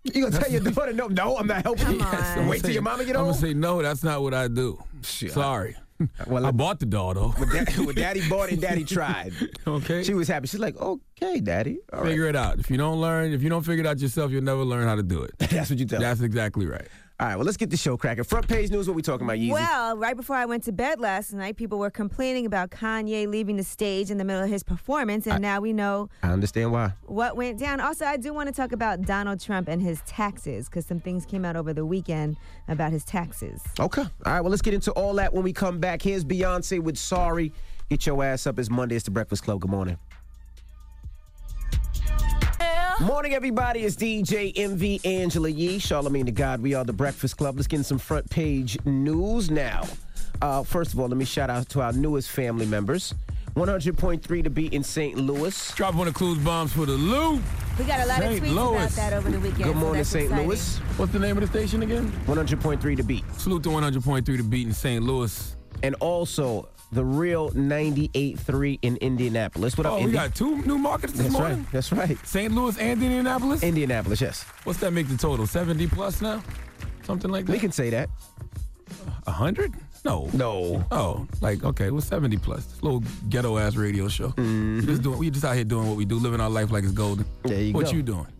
You gonna tell your daughter, no, I'm not helping you. Come on. Wait till your mama get I'm home? gonna say, no, that's not what I do. Sorry. Well, I bought the doll, though. When Daddy bought it, Daddy tried. Okay. She was happy. She's like, okay, Daddy. All right. Figure it out. If you don't figure it out yourself, you'll never learn how to do it. That's what you tell her. That's exactly right. All right, well, let's get the show cracking. Front page news, what we talking about, Yeezy? Well, right before I went to bed last night, people were complaining about Kanye leaving the stage in the middle of his performance, and now we know I understand why. what went down. Also, I do want to talk about Donald Trump and his taxes, because some things came out over the weekend about his taxes. Okay. All right, well, let's get into all that when we come back. Here's Beyonce with Sorry. Get your ass up. It's Monday. It's the Breakfast Club. Good morning. Morning, everybody. It's DJ MV Angela Yee, Charlamagne the God. We are the Breakfast Club. Let's get in some front page news now. First of all, let me shout out to our newest family members. 100.3 to beat in St. Louis. Drop one of Clues bombs for the Lou. We got a lot of tweets about that over the weekend. Good morning, so St. exciting. Louis. What's the name of the station again? 100.3 to beat. Salute to 100.3 to beat in St. Louis. And also the real 98.3 in Indianapolis. What up, Oh, we Indy? got 2 new markets this That's morning? right. That's right. St. Louis and Indianapolis? Indianapolis, yes. What's that make the total? 70 plus now? Something like that? We can say that. 100? No. No. Oh, like, okay, well, 70 plus. This little ghetto-ass radio show. We just out here doing what we do, living our life like it's golden. There you What go. you doing?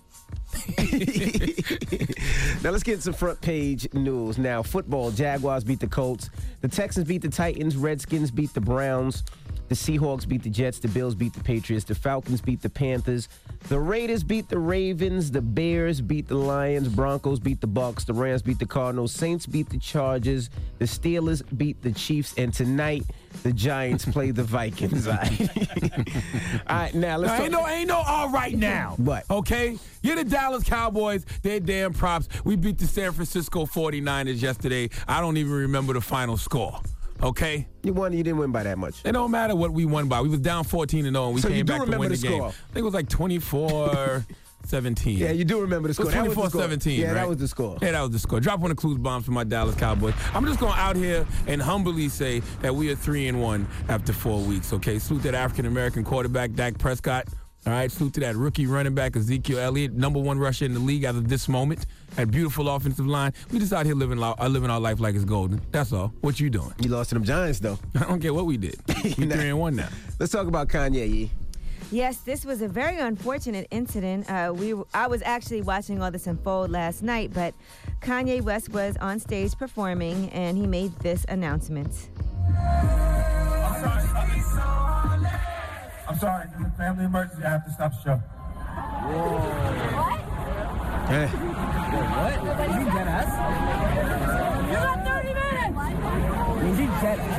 Now let's get some front page news. Now, football, Jaguars beat the Colts. The Texans beat the Titans. Redskins beat the Browns. The Seahawks beat the Jets. The Bills beat the Patriots. The Falcons beat the Panthers. The Raiders beat the Ravens. The Bears beat the Lions. Broncos beat the Bucks. The Rams beat the Cardinals. Saints beat the Chargers. The Steelers beat the Chiefs. And tonight, the Giants play the Vikings. All right, now let's talk. Ain't no all right now. What? Okay? You're the Dallas Cowboys. They're damn props. We beat the San Francisco 49ers yesterday. I don't even remember the final score. Okay? You won. You didn't win by that much. It don't matter what we won by. We was down 14-0, and we So you came do back to remember win the the game. score? I think it was like 24-17. Yeah, you do remember the score. It That was was the score. 24-17, Yeah, right? that was the score. Yeah, that was the score. Drop one of Clues bombs for my Dallas Cowboys. I'm just going out here and humbly say that we are 3-1 after 4 weeks, okay? Salute that African-American quarterback, Dak Prescott. All right, salute to that rookie running back, Ezekiel Elliott, #1 rusher in the league as of this moment. That beautiful offensive line. We just out here living our life like it's golden. That's all. What you doing? You lost to them Giants, though. I don't care what we did. We 3-1 now. Let's talk about Kanye, Yee. Yes, this was a very unfortunate incident. I was actually watching all this unfold last night, but Kanye West was on stage performing, and he made this announcement. I'm sorry, it's a family emergency. I have to stop the show. Hey. What? Did you get us? You got 30 minutes! Did you get us?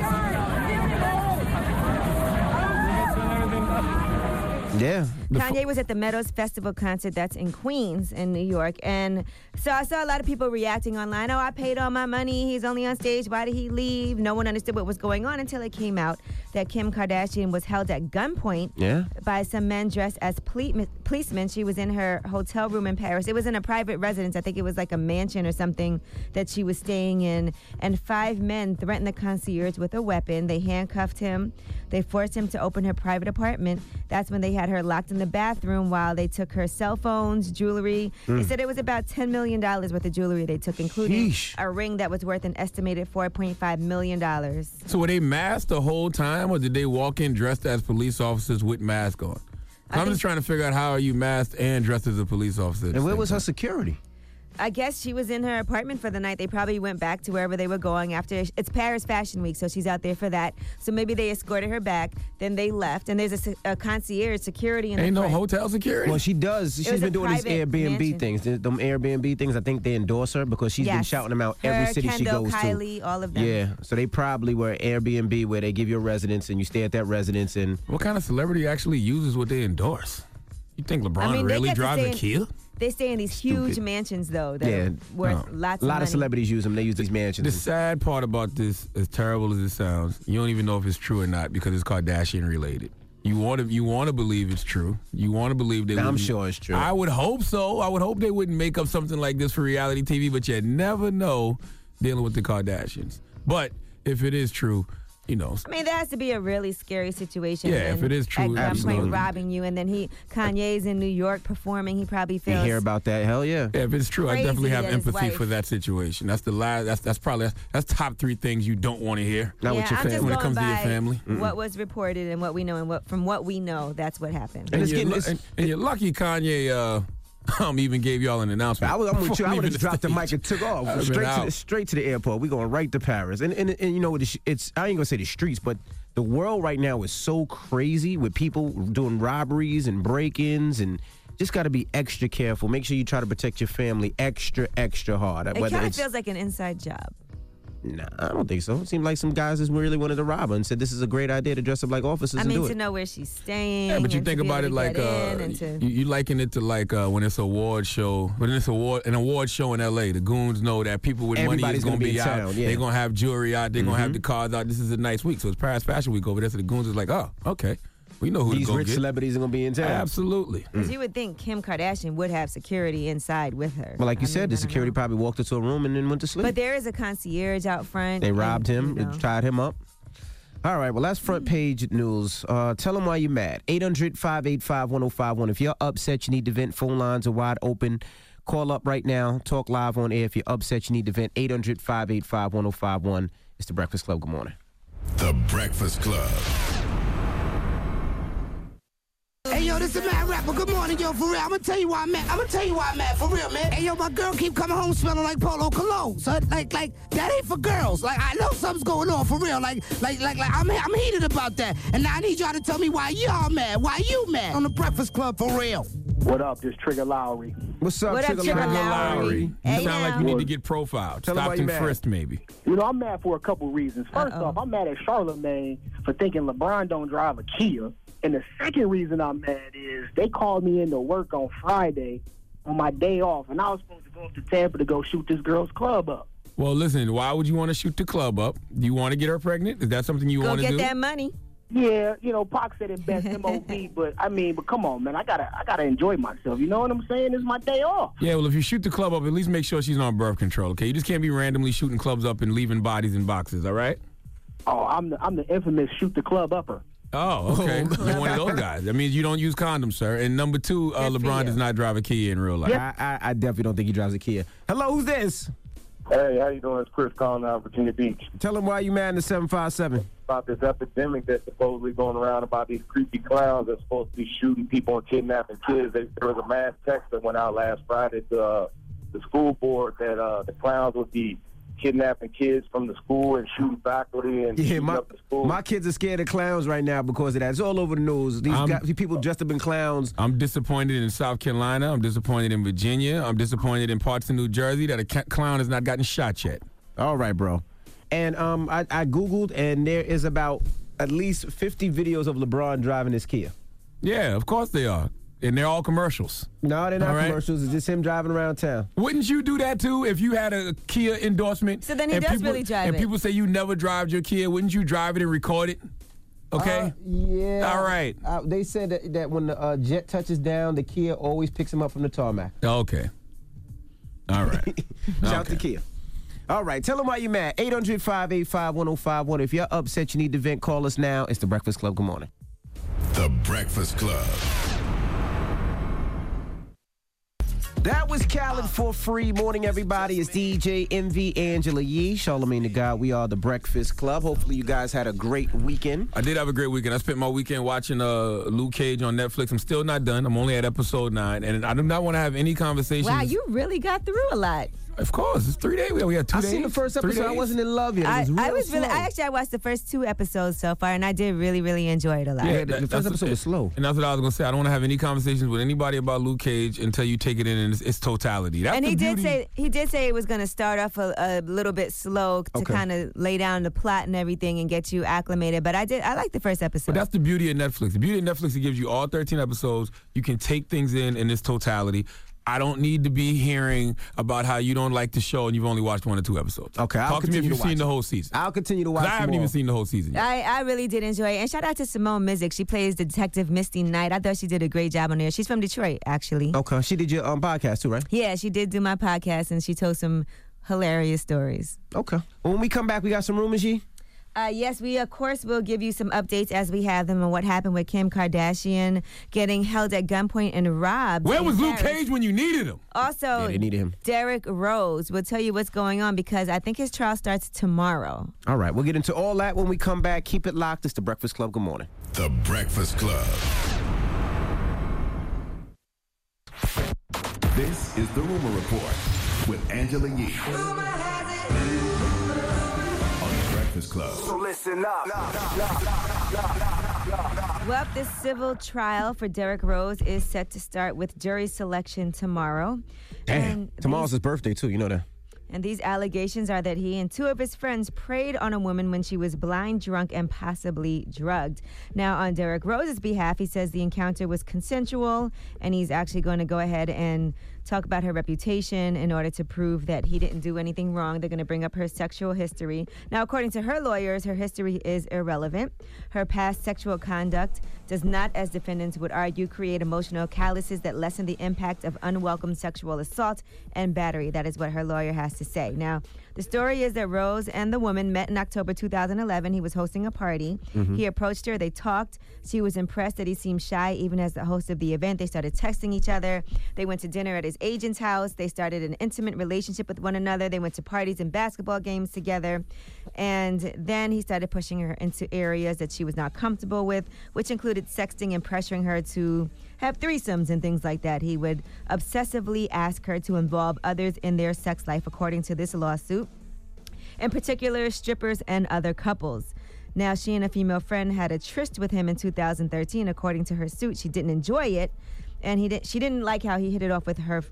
Yeah. Kanye was at the Meadows Festival concert that's in Queens in New York. And so I saw a lot of people reacting online. Oh, I paid all my money. He's only on stage. Why did he leave? No one understood what was going on until it came out that Kim Kardashian was held at gunpoint by some men dressed as policemen. She was in her hotel room in Paris. It was in a private residence. I think it was like a mansion or something that she was staying in. And 5 men threatened the concierge with a weapon. They handcuffed him. They forced him to open her private apartment. That's when they had her locked in the bathroom while they took her cell phones, jewelry. They said it was about $10 million worth of jewelry they took, including a ring that was worth an estimated $4.5 million. So were they masked the whole time, or did they walk in dressed as police officers with masks on? I'm just trying to figure out, how are you masked and dressed as a police officer? And where was her security? I guess she was in her apartment for the night. They probably went back to wherever they were going after. It's Paris Fashion Week, so she's out there for that. So maybe they escorted her back, then they left, and there's a concierge security in the Ain't no front. hotel security? Well, she does. She's was been a doing these private Airbnb mansion. things. Them Airbnb things, I think they endorse her because she's been Yes. shouting them out Her, every city Kendall, she goes Kylie, to. all of them. Yeah, so they probably were Airbnb where they give you a residence and you stay at that residence. And What kind of celebrity actually uses what they endorse? You think LeBron I mean, they really get to drives stay a in- Kia? They stay in these huge mansions, though, that are worth lots a of lot money. of celebrities use them. They use these mansions. The sad part about this, as terrible as it sounds, you don't even know if it's true or not because it's Kardashian related. You want to believe it's true. You want to believe they. I'm wouldn't- sure it's true. I would hope so. I would hope they wouldn't make up something like this for reality TV, but you never know dealing with the Kardashians. But if it is true, you know. I mean, that has to be a really scary situation. Yeah, if it is true, at absolutely. gunpoint robbing you, and then Kanye's in New York performing. He probably You feels. hear about that? Hell yeah. Yeah, if it's true, I Crazy definitely have that his empathy wife- for that situation. That's the last. That's probably that's top 3 things you don't want to hear. Not with your I'm just family. When it going comes to your by family. what was reported and what we know, and from what we know, that's what happened. And it's you're getting- lu- it's- and you're lucky Kanye even gave y'all an announcement. I'm with you. I would have Before just dropped the leaving mic and took off I'd have been straight to the airport. We going right to Paris, and you know what? It's I ain't gonna say the streets, but the world right now is so crazy with people doing robberies and break-ins, and just got to be extra careful. Make sure you try to protect your family extra hard. It kind of feels like an inside job. Nah, I don't think so. It seemed like some guys just really wanted to rob her and said this is a great idea to dress up like officers I and mean, do to it. know where she's staying. Yeah, but you and think to be about able it to like get in and to- you liken it to like when it's an award show. When it's an award show in L.A., the goons know that people with money Everybody's is going to gonna be be in out. town, yeah. They're going to have jewelry out. They're going to have the cars out. This is a nice week. So it's Paris Fashion Week over there. So the goons is like, oh, okay. We know who These to go rich get. celebrities are gonna be in town. Absolutely. Because you would think Kim Kardashian would have security inside with her. Well, like you I said, mean, the I don't security know. probably walked into a room and then went to sleep. But there is a concierge out front. They and, robbed him, you know. tied him up. All right, well, that's front page news. Tell them why you're mad. 800-585-1051. If you're upset, you need to vent. Phone lines are wide open. Call up right now. Talk live on air. If you're upset, you need to vent. 800-585-1051. It's The Breakfast Club. Good morning. The Breakfast Club. Hey, yo, this is Mad Rapper. Good morning, yo, for real. I'm gonna tell you why I'm mad. For real, man. Hey, yo, my girl keep coming home smelling like Polo Cologne. So, like, that ain't for girls. Like, I know something's going on, for real. Like, I'm heated about that. And now I need y'all to tell me why y'all mad. Why you mad? On The Breakfast Club, for real. What up? This Trigger Lowry. What's up, What up, Trigger Trigger Lowry? Lowry? You Hey, sound like now. you need to get profiled. Tell 'em why Stopped you and mad. frisked, maybe. You know, I'm mad for a couple reasons. First off, I'm mad at Charlamagne for thinking LeBron don't drive a Kia. And the second reason I'm mad is they called me into work on Friday on my day off, and I was supposed to go up to Tampa to go shoot this girl's club up. Well, listen, why would you want to shoot the club up? Do you want to get her pregnant? Is that something you Go want to do? get that money. Yeah, you know, Pac said it best, MOB, but come on, man, I gotta enjoy myself. You know what I'm saying? It's my day off. Yeah, well, if you shoot the club up, at least make sure she's on birth control, okay? You just can't be randomly shooting clubs up and leaving bodies in boxes, all right? Oh, I'm the infamous shoot the club upper. Oh, okay. You're one of those guys. That means you don't use condoms, sir. And number 2, Good for LeBron you. does not drive a Kia in real life. I definitely don't think he drives a Kia. Hello, who's this? Hey, how you doing? It's Chris calling out of Virginia Beach. Tell him why you mad in the 757. About this epidemic that's supposedly going around about these creepy clowns that's supposed to be shooting people and kidnapping kids. There was a mass text that went out last Friday to the school board that the clowns would be kidnapping kids from the school and shooting faculty and shooting up the school. My kids are scared of clowns right now because of that. It's all over the news. These people dressed up in clowns. I'm disappointed in South Carolina. I'm disappointed in Virginia. I'm disappointed in parts of New Jersey that a clown has not gotten shot yet. All right, bro. And I Googled, and there is about at least 50 videos of LeBron driving his Kia. Yeah, of course they are. And they're all commercials. No, they're not All right. commercials. It's just him driving around town. Wouldn't you do that too if you had a Kia endorsement? So then he and does people, really drive and it. people say you never drive your Kia. Wouldn't you drive it and record it? Okay. Yeah. All right. They said that when the jet touches down, the Kia always picks him up from the tarmac. Okay. All right. Shout out to Kia. All right, tell them why you're mad. 800-585-1051. If you're upset, you need to vent, call us now. It's The Breakfast Club. Good morning. The Breakfast Club. That was Khaled for free. Morning, everybody. It's DJ MV Angela Yee, Charlamagne the God. We are The Breakfast Club. Hopefully, you guys had a great weekend. I did have a great weekend. I spent my weekend watching Luke Cage on Netflix. I'm still not done. I'm only at episode 9, and I do not want to have any conversations. Wow, you really got through a lot. Of course, it's 3 days. We had 2 days. I seen the first 3 episode. I days. wasn't in love yet. It was I real was really. slow. I watched the first 2 episodes so far, and I did really, really enjoy it a lot. Yeah, the first episode was slow. And that's what I was going to say. I don't want to have any conversations with anybody about Luke Cage until you take it in its totality. That's And the he did beauty. say it was going to start off a little bit slow to Okay. kind of lay down the plot and everything and get you acclimated. But I liked the first episode. But that's the beauty of Netflix. The beauty of Netflix, it gives you all 13 episodes. You can take things in its totality. I don't need to be hearing about how you don't like the show and you've only watched 1 or 2 episodes. Okay, I'll Talk to me if continue you've to seen watch the it. whole season. I'll continue to 'Cause watch I haven't more. even seen the whole season yet. I really did enjoy it. And shout out to Simone Mizik. She plays Detective Misty Knight. I thought she did a great job on there. She's from Detroit, actually. Okay, she did your podcast too, right? Yeah, she did do my podcast, and she told some hilarious stories. Okay. When we come back, we got some rumors, G? Yes, we, of course, will give you some updates as we have them on what happened with Kim Kardashian getting held at gunpoint and robbed. Where was Luke Cage when you needed him? Also, they needed him. Derrick Rose will tell you what's going on because I think his trial starts tomorrow. All right, we'll get into all that when we come back. Keep it locked. It's The Breakfast Club. Good morning. The Breakfast Club. This is The Rumor Report with Angela Yee. Club. So listen up. Well, this civil trial for Derrick Rose is set to start with jury selection tomorrow. Damn, tomorrow's his birthday too, you know that. And these allegations are that he and two of his friends preyed on a woman when she was blind, drunk, and possibly drugged. Now, on Derrick Rose's behalf, he says the encounter was consensual, and he's actually going to go ahead and talk about her reputation in order to prove that he didn't do anything wrong. They're going to bring up her sexual history. Now, according to her lawyers, her history is irrelevant. Her past sexual conduct does not, as defendants would argue, create emotional calluses that lessen the impact of unwelcome sexual assault and battery. That is what her lawyer has to say. Now, the story is that Rose and the woman met in October 2011. He was hosting a party. He approached her. They talked. She was impressed that he seemed shy, even as the host of the event. They started texting each other. They went to dinner at his agent's house. They started an intimate relationship with one another. They went to parties and basketball games together. And then he started pushing her into areas that she was not comfortable with, which included sexting and pressuring her to have threesomes and things like that. He would obsessively ask her to involve others in their sex life, according to this lawsuit, in particular strippers and other couples. Now, she and a female friend had a tryst with him in 2013. According to her suit, she didn't enjoy it, and she didn't like how he hit it off with her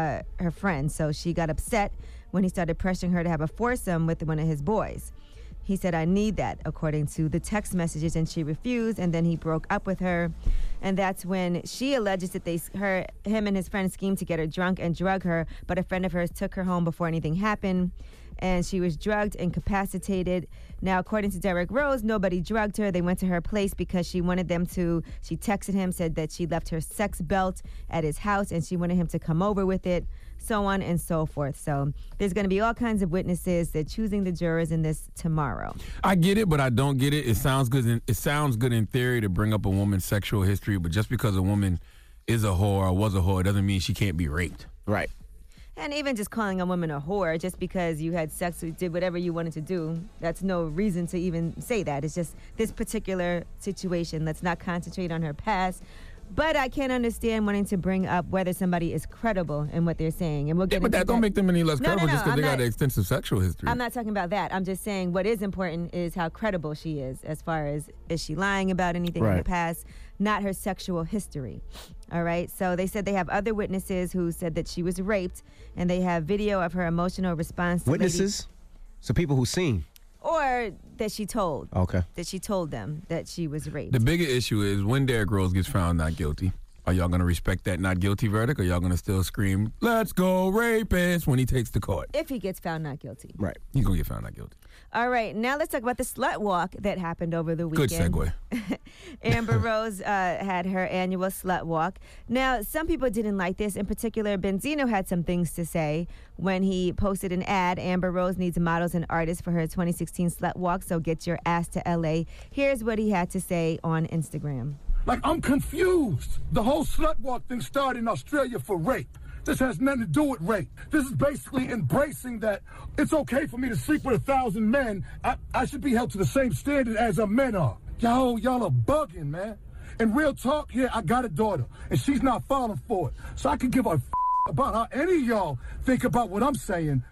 friend, so she got upset when he started pressuring her to have a foursome with one of his boys. He said, "I need that," according to the text messages, and she refused, and then he broke up with her. And that's when she alleges that him and his friend schemed to get her drunk and drug her, but a friend of hers took her home before anything happened, and she was drugged, incapacitated. Now, according to Derrick Rose, nobody drugged her. They went to her place because she wanted them to. She texted him, said that she left her sex belt at his house, and she wanted him to come over with it, so on and so forth. So there's going to be all kinds of witnesses. They're choosing the jurors in this tomorrow. I get it, but I don't get it. It sounds good. It sounds good in theory to bring up a woman's sexual history, but just because a woman is a whore or was a whore doesn't mean she can't be raped. Right. And even just calling a woman a whore just because you had sex or did whatever you wanted to do, that's no reason to even say that. It's just this particular situation. Let's not concentrate on her past. But I can understand wanting to bring up whether somebody is credible in what they're saying. And we'll get but that don't make them any less credible just because they got not, an extensive sexual history. I'm not talking about that. I'm just saying what is important is how credible she is as far as is she lying about anything in the past, not her sexual history. All right? So they said they have other witnesses who said that she was raped, and they have video of her emotional response to witnesses? So people who seen? Or that she told. Okay. That she told them that she was raped. The bigger issue is when Derrick Rose gets found not guilty, are y'all going to respect that not guilty verdict, or y'all going to still scream, "Let's go rapist," when he takes the court? If he gets found not guilty. Right. He's going to get found not guilty. All right. Now let's talk about the slut walk that happened over the weekend. Good segue. Amber Rose had her annual slut walk. Now, some people didn't like this. In particular, Benzino had some things to say when he posted an ad. Amber Rose needs models and artists for her 2016 slut walk, so get your ass to L.A. Here's what he had to say on Instagram. Like, I'm confused. The whole slut walk thing started in Australia for rape. This has nothing to do with rape. This is basically embracing that it's okay for me to sleep with 1,000 men. I should be held to the same standard as men are. Y'all are bugging, man. And real talk, yeah, I got a daughter, and she's not falling for it. So I can give a about how any of y'all think about what I'm saying.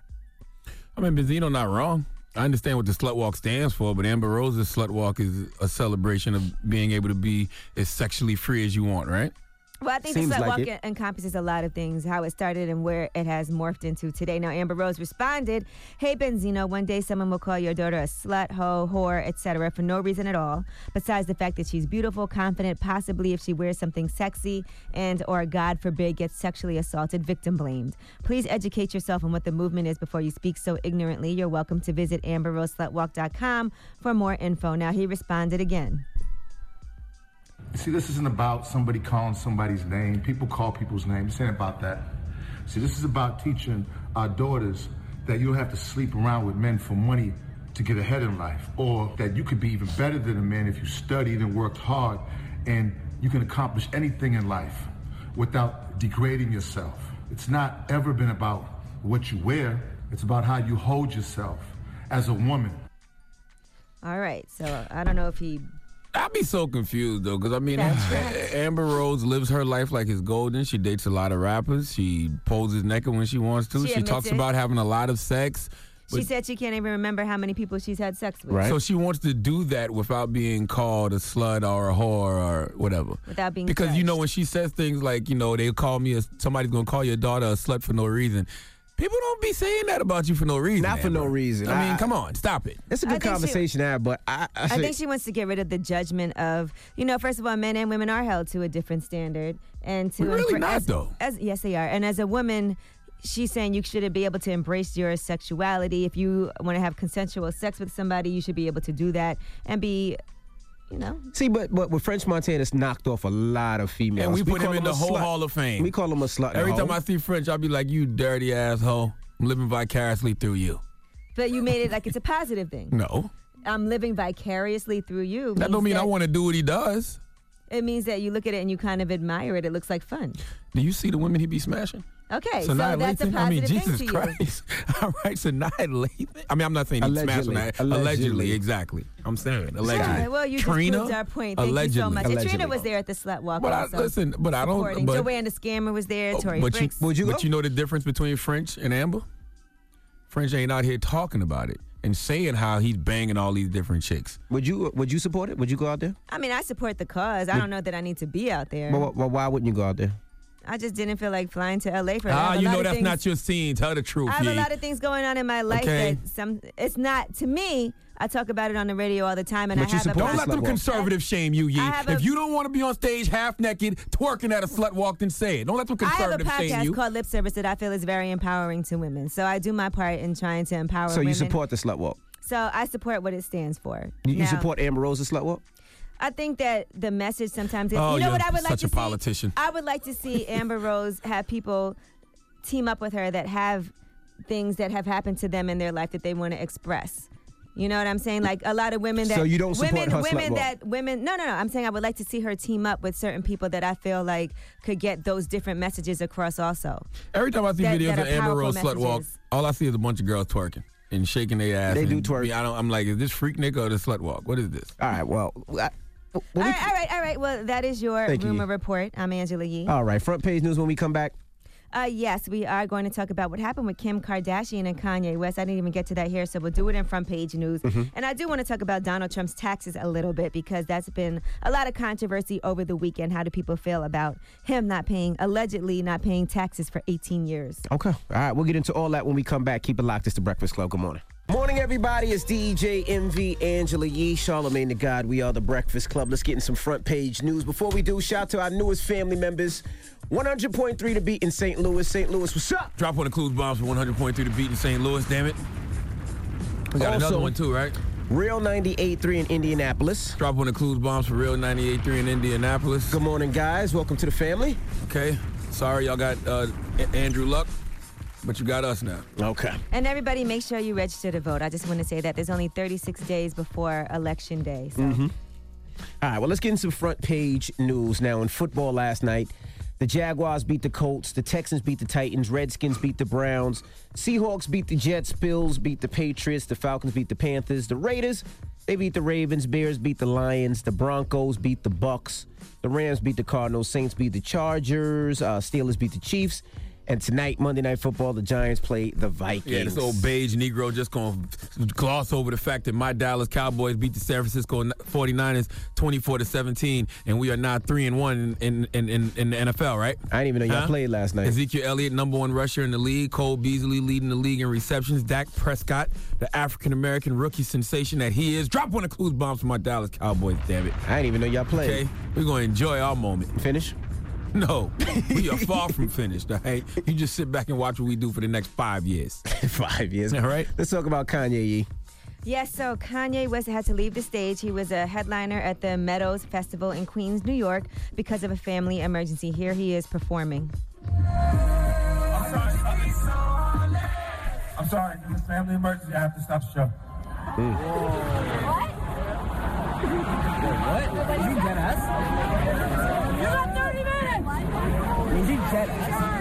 I mean, Benzino not wrong. I understand what the slut walk stands for, but Amber Rose's slut walk is a celebration of being able to be as sexually free as you want, right? Well, I think the slut walk encompasses a lot of things, how it started and where it has morphed into today. Now, Amber Rose responded, "Hey, Benzino, one day someone will call your daughter a slut, hoe, whore, etc. for no reason at all, besides the fact that she's beautiful, confident, possibly if she wears something sexy, and or, God forbid, gets sexually assaulted, victim blamed. Please educate yourself on what the movement is before you speak so ignorantly. You're welcome to visit AmberRoseSlutWalk.com for more info." Now, he responded again. See, this isn't about somebody calling somebody's name. People call people's names. This ain't about that. See, this is about teaching our daughters that you don't have to sleep around with men for money to get ahead in life, or that you could be even better than a man if you studied and worked hard, and you can accomplish anything in life without degrading yourself. It's not ever been about what you wear. It's about how you hold yourself as a woman. All right, so I don't know if he... I'd be so confused, though, because, I mean, Amber Rose lives her life like it's golden. She dates a lot of rappers. She poses naked when she wants to. She talks about having a lot of sex. She said she can't even remember how many people she's had sex with. Right. So she wants to do that without being called a slut or a whore or whatever. Without being Because, judged. you know, when she says things like, you know, they call me, somebody's going to call your daughter a slut for no reason. People don't be saying that about you for no reason. Not for no reason. I mean, come on, stop it. It's a good conversation to have, but I think she wants to get rid of the judgment of, you know, first of all, men and women are held to a different standard. And to We're really not, though. Yes, they are. And as a woman, she's saying you should be able to embrace your sexuality. If you want to have consensual sex with somebody, you should be able to do that and be... You know. See, but with French Montana's knocked off a lot of females. And we put him call in the whole slut. Hall of Fame. We call him a slut. Every time I see French, I'll be like, you dirty asshole. I'm living vicariously through you. But you made it like it's a positive thing. No. I'm living vicariously through you. That don't mean I want to do what he does. It means that you look at it and you kind of admire it. It looks like fun. Do you see the women he be smashing? Okay, so Sanaa that's a Lathan? positive Jesus thing to you. Christ. All right, Sanaa Lathan. I mean, I'm not saying he's smashing that. Allegedly, exactly. I'm saying allegedly. Yeah, well, you just proved our point. Thank you so much. And Trina was there at the slut walk But also. I don't. But, Joanne the Scammer was there. Tory Bricks. But you know the difference between French and Amber? French ain't out here talking about it and saying how he's banging all these different chicks. Would you support it? Would you go out there? I mean, I support the cause. I don't know that I need to be out there. Well, why wouldn't you go out there? I just didn't feel like flying to LA for that. You know that's not your scene. Tell the truth. I have a lot of things going on in my life that it's not, to me, I talk about it on the radio all the time, and Don't let them conservative shame you, Yee. If you don't want to be on stage half naked twerking at a slut walk, then say it. Don't let them conservative shame you. I have a podcast called Lip Service that I feel is very empowering to women. So I do my part in trying to empower women. So you support the slut walk? So I support what it stands for. You support Amber Rose's slut walk? I think that the message sometimes is, what I would like to see? Such a politician. I would like to see Amber Rose have people team up with her that have things that have happened to them in their life that they want to express. You know what I'm saying? Like a lot of women that... So you don't support her women slut that walk? women... No. I'm saying I would like to see her team up with certain people that I feel like could get those different messages across also. Every time I see videos of Amber Rose slut walk, all I see is a bunch of girls twerking and shaking their ass. They do twerk. I'm like, is this freak nigga or the slut walk? What is this? All right, well... All right. Well, that is your rumor report. I'm Angela Yee. All right, front page news when we come back. Yes, we are going to talk about what happened with Kim Kardashian and Kanye West. I didn't even get to that here, so we'll do it in front page news. And I do want to talk about Donald Trump's taxes a little bit because that's been a lot of controversy over the weekend. How do people feel about him allegedly not paying taxes for 18 years? Okay. All right, we'll get into all that when we come back. Keep it locked. It's The Breakfast Club. Good morning. Morning, everybody. It's DJ MV, Angela Yee, Charlamagne the God. We are The Breakfast Club. Let's get in some front page news. Before we do, shout out to our newest family members. 100.3 The Beat in St. Louis. St. Louis, what's up? Drop one of Clues Bombs for 100.3 The Beat in St. Louis, damn it. We got another one too, right? Real 98.3 in Indianapolis. Drop one of Clues Bombs for Real 98.3 in Indianapolis. Good morning, guys. Welcome to the family. Okay. Sorry, y'all got Andrew Luck, but you got us now. Okay. And everybody, make sure you register to vote. I just want to say that there's only 36 days before Election Day. So. All right, well, let's get into some front page news now. In football last night, the Jaguars beat the Colts, the Texans beat the Titans, Redskins beat the Browns, Seahawks beat the Jets, Bills beat the Patriots, the Falcons beat the Panthers, the Raiders, they beat the Ravens, Bears beat the Lions, the Broncos beat the Bucks, the Rams beat the Cardinals, Saints beat the Chargers, Steelers beat the Chiefs. And tonight, Monday Night Football, the Giants play the Vikings. Yeah, this old beige Negro just going to gloss over the fact that my Dallas Cowboys beat the San Francisco 49ers 24-17, and we are now 3-1 in the NFL, right? I didn't even know y'all played last night. Ezekiel Elliott, number one rusher in the league. Cole Beasley leading the league in receptions. Dak Prescott, the African-American rookie sensation that he is. Drop one of Clues Bombs for my Dallas Cowboys, damn it. I didn't even know y'all played. Okay, we're going to enjoy our moment. Finish? No, we are far from finished, all right? You just sit back and watch what we do for the next 5 years. 5 years. All right. Let's talk about Kanye Yee. Yes, so Kanye West had to leave the stage. He was a headliner at the Meadows Festival in Queens, New York, because of a family emergency. Here he is performing. I'm sorry, it's a family emergency. I have to stop the show. What? Is he dead ass? You got 30 minutes! Is he dead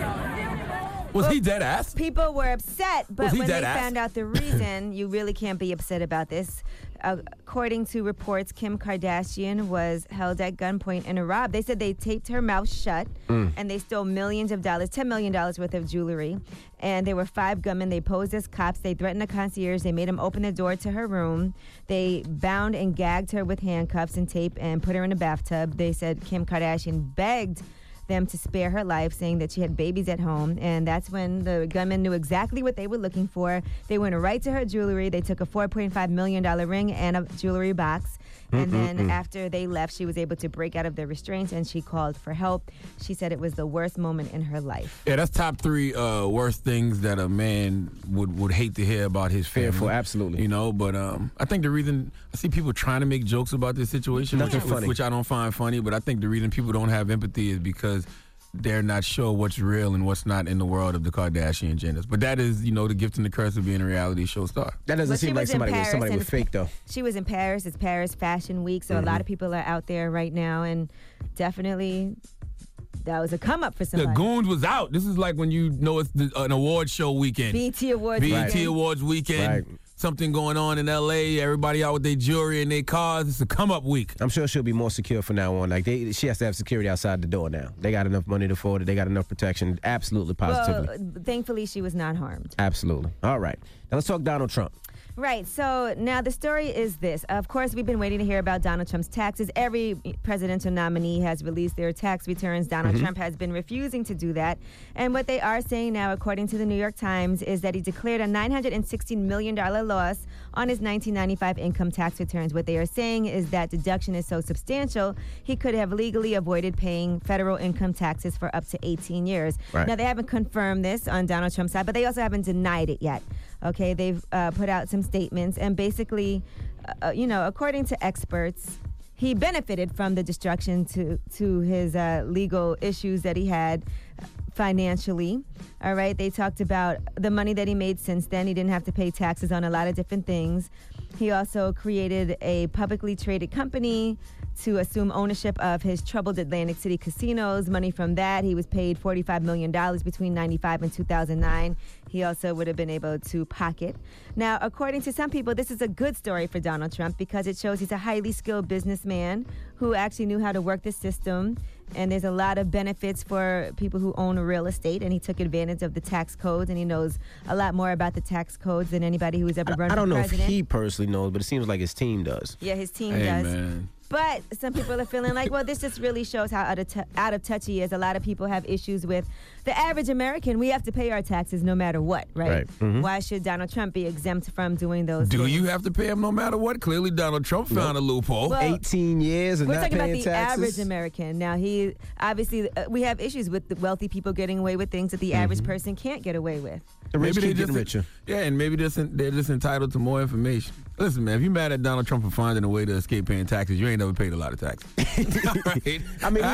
ass? Was he dead ass? People were upset, but Was he when they dead ass? found out the reason, you really can't be upset about this. According to reports, Kim Kardashian was held at gunpoint and robbed. They said they taped her mouth shut, and they stole millions of dollars, $10 million worth of jewelry. And there were 5 gunmen. They posed as cops. They threatened a concierge. They made him open the door to her room. They bound and gagged her with handcuffs and tape and put her in a bathtub. They said Kim Kardashian begged them to spare her life, saying that she had babies at home. And that's when the gunmen knew exactly what they were looking for. They went right to her jewelry. They took a $4.5 million ring and a jewelry box. And then after they left, she was able to break out of the restraints, and she called for help. She said it was the worst moment in her life. Yeah, that's top 3 worst things that a man would hate to hear about his family. Fearful, absolutely. You know, but I think the reason I see people trying to make jokes about this situation, which I don't find funny, but I think the reason people don't have empathy is because they're not sure what's real and what's not in the world of the Kardashian-Jenners. But that is, the gift and the curse of being a reality show star. That doesn't seem like somebody was fake, though. She was in Paris. It's Paris Fashion Week, so a lot of people are out there right now, and definitely that was a come up for somebody. The Goons was out. This is like when it's an award show weekend. BET Awards weekend. Awards weekend. Right. Something going on in L.A., everybody out with their jewelry and their cars. It's a come-up week. I'm sure she'll be more secure from now on. Like she has to have security outside the door now. They got enough money to afford it. They got enough protection. Absolutely, positively. Well, thankfully, she was not harmed. Absolutely. All right. Now let's talk Donald Trump. Right. So now the story is this. Of course, we've been waiting to hear about Donald Trump's taxes. Every presidential nominee has released their tax returns. Donald Trump has been refusing to do that. And what they are saying now, according to the New York Times, is that he declared a $916 million loss on his 1995 income tax returns. What they are saying is that deduction is so substantial, he could have legally avoided paying federal income taxes for up to 18 years. Right. Now, they haven't confirmed this on Donald Trump's side, but they also haven't denied it yet. Okay, they've put out some statements, and basically, according to experts, he benefited from the destruction to his legal issues that he had financially. All right, they talked about the money that he made since then. He didn't have to pay taxes on a lot of different things. He also created a publicly traded company to assume ownership of his troubled Atlantic City casinos. Money from that, he was paid $45 million between 1995 and 2009. He also would have been able to pocket. Now, according to some people, this is a good story for Donald Trump because it shows he's a highly skilled businessman who actually knew how to work the system. And there's a lot of benefits for people who own real estate, and he took advantage of the tax codes, and he knows a lot more about the tax codes than anybody who's ever run for president. I don't know if he personally knows, but it seems like his team does. Yeah, his team does. Man. But some people are feeling like, well, this just really shows how out of touch he is. A lot of people have issues with the average American. We have to pay our taxes no matter what, right? Why should Donald Trump be exempt from doing those Do things? you have to pay him no matter what? Clearly, Donald Trump found a loophole. Well, 18 years and we're not talking paying about the taxes. average American. Now, he obviously, we have issues with the wealthy people getting away with things that the average person can't get away with. The rich Maybe keep they getting richer. Yeah, and maybe they're just entitled to more information. Listen, man, if you're mad at Donald Trump for finding a way to escape paying taxes, you ain't never paid a lot of taxes. Right? I mean,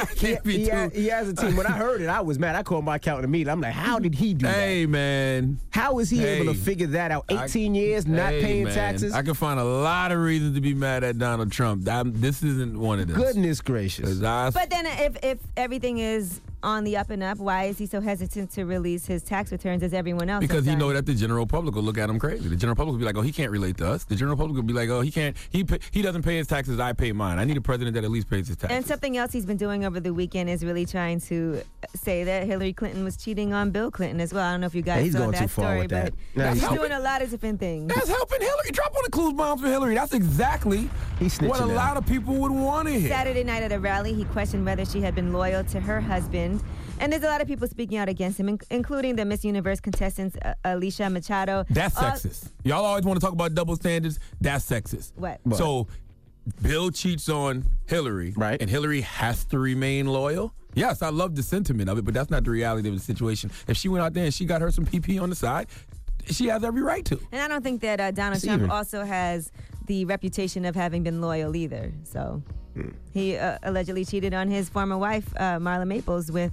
he has a team. When I heard it, I was mad. I called my accountant immediately. I'm like, how did he do that? Hey, man. How is he able to figure that out? 18 years not paying taxes? I can find a lot of reasons to be mad at Donald Trump. This isn't one of them. Goodness gracious. But then if everything is on the up and up, why is he so hesitant to release his tax returns as everyone else Because has he done? know that the general public will look at him crazy. The general public will be like, oh, he can't relate to us. The general public will be like, oh, he can't. He doesn't pay his taxes. I pay mine. I need a president that at least pays his taxes. And something else he's been doing over the weekend is really trying to say that Hillary Clinton was cheating on Bill Clinton as well. I don't know if you guys saw that story, but he's doing a lot of different things. That's helping Hillary. Drop on the clues bombs for Hillary. That's exactly what a lot of people would want to hear. Saturday night at a rally, he questioned whether she had been loyal to her husband. And there's a lot of people speaking out against him, including the Miss Universe contestants, Alicia Machado. That's sexist. Y'all always want to talk about double standards. That's sexist. What? So Bill cheats on Hillary, right? And Hillary has to remain loyal. Yes, I love the sentiment of it, but that's not the reality of the situation. If she went out there and she got her some PP on the side, she has every right to. And I don't think that Donald Trump also has the reputation of having been loyal either. So he allegedly cheated on his former wife, Marla Maples, with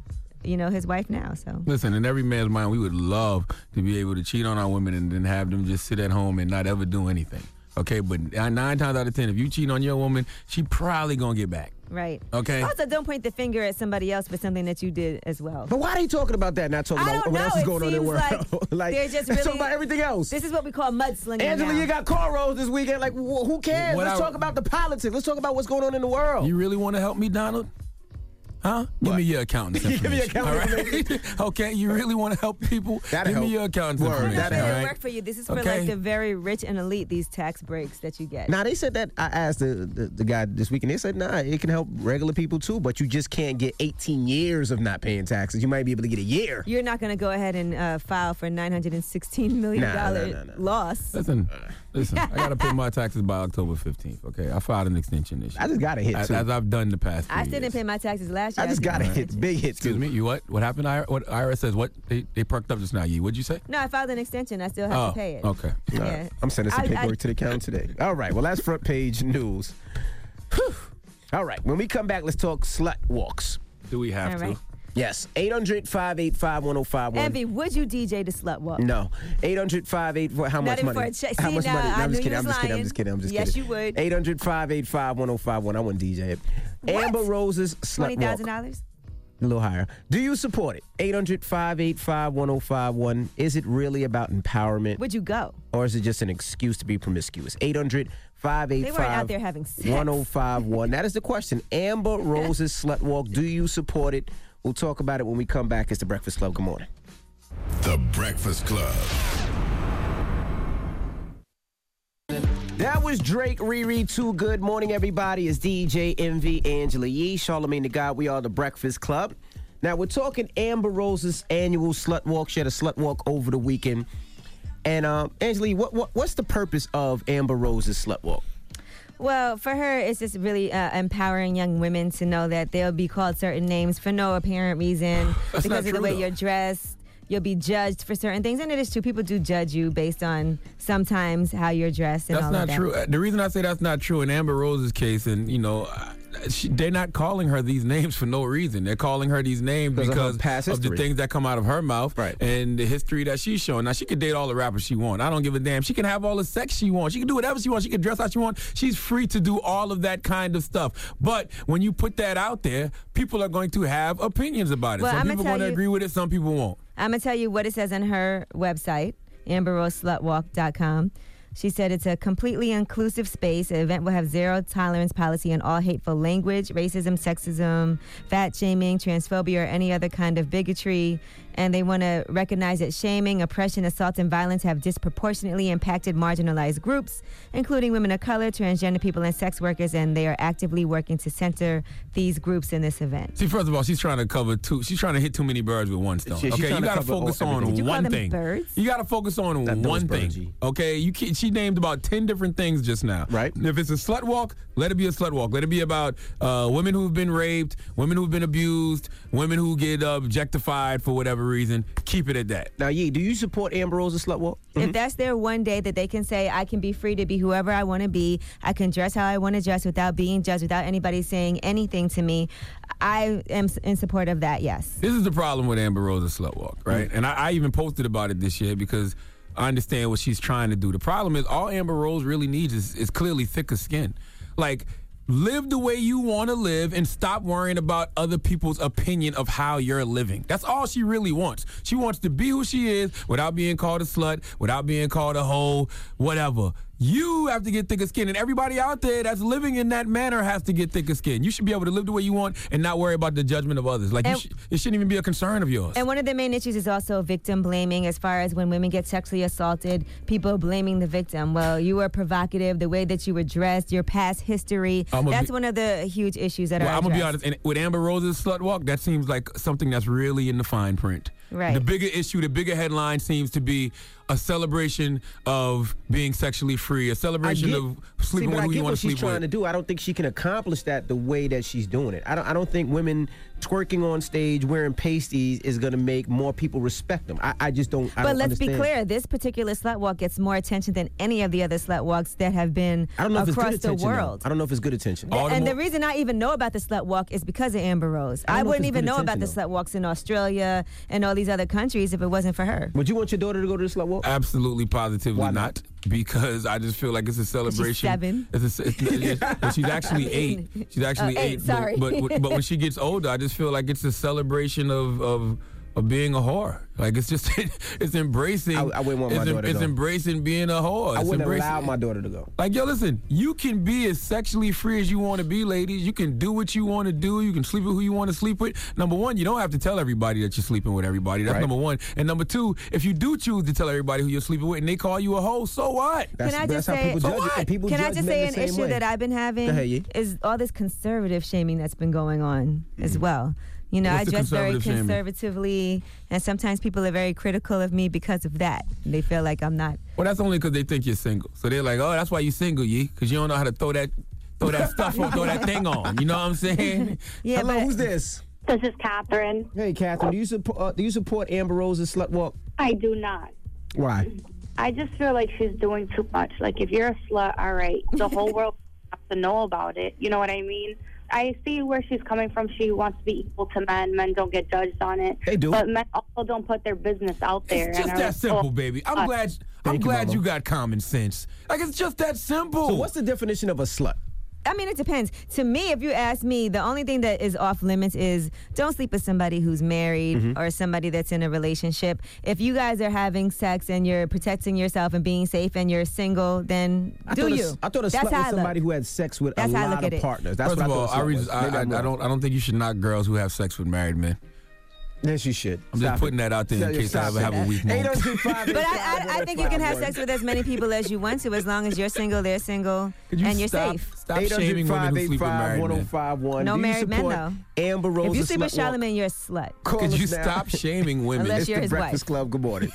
his wife now. So listen, in every man's mind, we would love to be able to cheat on our women and then have them just sit at home and not ever do anything. Okay, but 9 times out of 10, if you cheat on your woman, she probably gonna get back. Right. Okay. Also, don't point the finger at somebody else for something that you did as well. But why are they talking about that, not talking about what else is going on in the world? Like, they're just let's really, talk about everything else. This is what we call mudslinging. Angela, now. you got cornrows this weekend. Like, who cares? Let's talk about the politics. Let's talk about what's going on in the world. You really want to help me, Donald? Huh? Give me your accountant's information. Give me your accountant's information. Okay, you really want to help people? That'll Give me help. your accountant's Word. information. That'll all right? work for you. This is for like the very rich and elite, these tax breaks that you get. Now, they said that, I asked the guy this weekend, they said, nah, it can help regular people too, but you just can't get 18 years of not paying taxes. You might be able to get a year. You're not going to go ahead and file for $916 million loss. Listen, I got to pay my taxes by October 15th, okay? I filed an extension this year. I just got a hit, too. As I've done the past 3 I years. still didn't pay my taxes last year. I just got a hit, big hit, Excuse me, you what? What happened? What IRS says what? They perked up just now. What'd you say? No, I filed an extension. I still have to pay it. Okay. All right. I'm sending some paperwork to the accountant today. All right, well, that's front page news. Whew. All right, when we come back, let's talk slut walks. Do we have to? Right. Yes, 800-585-1051. Envy, would you DJ the slut walk? No. 800-584, how much money? How much money? No, I'm just kidding. Yes, you would. 800-585-1051. I wouldn't DJ it. What? Amber Rose's slut walk. $20,000? A little higher. Do you support it? 800-585-1051. Is it really about empowerment? Would you go? Or is it just an excuse to be promiscuous? 800-585-1051. They weren't out there having sex. That is the question. Amber Rose's slut walk. Do you support it? We'll talk about it when we come back. It's The Breakfast Club. Good morning. The Breakfast Club. That was Drake, Riri, Too Good. Morning, everybody. It's DJ Envy, Angela Yee, Charlamagne the God. We are The Breakfast Club. Now, we're talking Amber Rose's annual slut walk. She had a slut walk over the weekend. And, Angela Yee, what's the purpose of Amber Rose's slut walk? Well, for her, it's just really empowering young women to know that they'll be called certain names for no apparent reason because of the way you're dressed. You'll be judged for certain things, and it is true. People do judge you based on sometimes how you're dressed and all of that. That's not true. The reason I say that's not true in Amber Rose's case, and they're not calling her these names for no reason. They're calling her these names because of the things that come out of her mouth and the history that she's shown. Now, she can date all the rappers she wants. I don't give a damn. She can have all the sex she wants. She can do whatever she wants. She can dress how she wants. She's free to do all of that kind of stuff. But when you put that out there, people are going to have opinions about it. Well, some people are going to agree with it. Some people won't. I'm going to tell you what it says on her website, AmberRoseSlutWalk.com. She said it's a completely inclusive space. The event will have zero tolerance policy on all hateful language, racism, sexism, fat shaming, transphobia, or any other kind of bigotry. And they want to recognize that shaming, oppression, assault, and violence have disproportionately impacted marginalized groups, including women of color, transgender people, and sex workers, and they are actively working to center these groups in this event. See, first of all, she's trying to cover she's trying to hit too many birds with one stone. Okay, you got to focus on one thing. Birds? You got to focus on one thing. Okay, she named about 10 different things just now. Right. If it's a slut walk, let it be a slut walk. Let it be about women who've been raped, women who've been abused, women who get objectified for whatever reason. Keep it at that. Now, Yee, do you support Amber Rose's slut walk? If that's their one day that they can say, I can be free to be whoever I want to be, I can dress how I want to dress without being judged, without anybody saying anything to me, I am in support of that, yes. This is the problem with Amber Rose's slut walk, right? And I even posted about it this year because I understand what she's trying to do. The problem is all Amber Rose really needs is clearly thicker skin. Like, live the way you want to live and stop worrying about other people's opinion of how you're living. That's all she really wants. She wants to be who she is without being called a slut, without being called a hoe, whatever. You have to get thicker skin, and everybody out there that's living in that manner has to get thicker skin. You should be able to live the way you want and not worry about the judgment of others. Like, it shouldn't even be a concern of yours. And one of the main issues is also victim blaming, as far as when women get sexually assaulted, people blaming the victim. Well, you were provocative, the way that you were dressed, your past history. That's one of the huge issues that are addressed. I'm going to be honest, and with Amber Rose's slut walk, that seems like something that's really in the fine print. Right. The bigger issue, the bigger headline seems to be a celebration of being sexually free, a celebration of sleeping with who you want to sleep with. I get what she's trying to do. I don't think she can accomplish that the way that she's doing it. I don't think women twerking on stage wearing pasties is going to make more people respect them. I just don't. But let's be clear, this particular slut walk gets more attention than any of the other slut walks that have been across the world. I don't know if it's good attention. And the reason I even know about the slut walk is because of Amber Rose. I wouldn't even know about the slut walks in Australia and all these other countries if it wasn't for her. Would you want your daughter to go to the slut walk? Absolutely, positively not. because I just feel like it's a celebration. She's 7. She's actually 8. She's actually 8. Sorry. But when she gets older, I just feel like it's a celebration of being a whore. Like it's just it's embracing. I wouldn't want my daughter to It's go. embracing being a whore. I It's wouldn't embracing- allow my daughter to go. Like, yo, listen, you can be as sexually free as you want to be, ladies. You can do what you want to do. You can sleep with who you want to sleep with. Number one, you don't have to tell everybody that you're sleeping with everybody. That's Right. number one. And number two, if you do choose to tell everybody who you're sleeping with and they call you a hoe, so what? Can I just how say? people judge it. And people Can I judge just men say the an same issue way. that I've been having Go ahead, Yee. is all this conservative shaming that's been going on as well. You know, What's I the dress very conservative shaming? conservatively, and sometimes people are very critical of me because of that. They feel like I'm not. Well, that's only because they think you're single. So they're like, oh, that's why you're single, Yee, because you don't know how to throw that stuff on, throw that thing on. You know what I'm saying? Yeah, Hello, but who's this? This is Catherine. Hey, Catherine, do you support Amber Rose's slut walk? I do not. Why? I just feel like she's doing too much. Like, if you're a slut, all right, the whole world has to know about it. You know what I mean? I see where she's coming from. She wants to be equal to men. Men don't get judged on it. They do. But men also don't put their business out there. It's just and are that like, simple, oh, baby. I'm glad you got common sense. Like, it's just that simple. So what's the definition of a slut? I mean, it depends. To me, if you ask me, the only thing that is off limits is don't sleep with somebody who's married or somebody that's in a relationship. If you guys are having sex and you're protecting yourself and being safe and you're single, then I do you? I thought a That's slut how was I look. somebody who had sex with That's a how I lot look of at it. partners. That's First what of I all, thought. a slut was. Maybe I'm wrong. I don't think you should knock girls who have sex with married men. Yes, you should. I'm just putting that out there in case I ever have a weak moment. But I think you can have sex with as many people as you want to, as long as you're single, they're single, and you're safe. Stop shaming women who sleep with married men. 800-585-1051. No Do you married men, support though. Amber Rose. If you the sleep with slut walk? Charlamagne, you're a slut. Call Could us you now. stop shaming women? Unless It's you're the his Breakfast wife. Club. Good morning.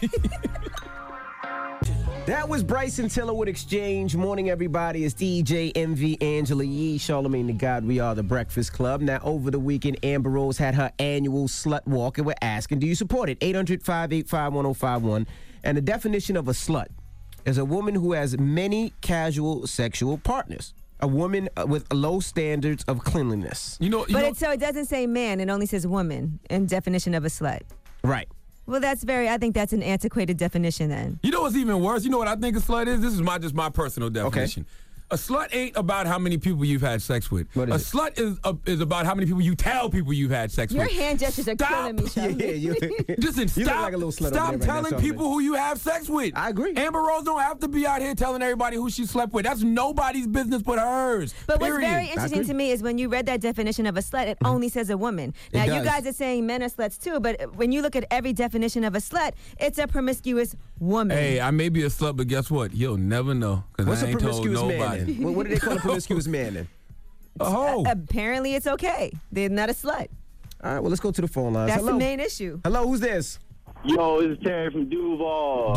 That was Bryson Tiller with Exchange. Morning, everybody. It's DJ MV Angela Yee, Charlamagne the God. We are the Breakfast Club. Now, over the weekend, Amber Rose had her annual slut walk, and we're asking, do you support it? 800-585-1051. And the definition of a slut is a woman who has many casual sexual partners. A woman with low standards of cleanliness. So it doesn't say man, it only says woman in definition of a slut. Right. Well, I think that's an antiquated definition then. You know what's even worse? You know what I think a slut is? This is just my personal definition. A slut ain't about how many people you've had sex with. What is a slut is about how many people you tell people you've had sex Your with. hand gestures are killing me, Charlamagne. Listen, You look stop, like a little slut over stop there right now, telling Charlamagne. people who you have sex with. I agree. Amber Rose don't have to be out here telling everybody who she slept with. That's nobody's business but hers. But what's Period. very interesting to me is when you read that definition of a slut, it only says a woman. Now, you does. guys are saying men are sluts too, but when you look at every definition of a slut, it's a promiscuous woman. Hey, I may be a slut, but guess what? You'll never know because What's I a ain't told promiscuous man nobody. then? What do they call a promiscuous man then? A hoe. Apparently, it's okay. They're not a slut. All right, well, let's go to the phone lines. That's Hello. the main issue. Hello, who's this? Yo, this is Terry from Duval.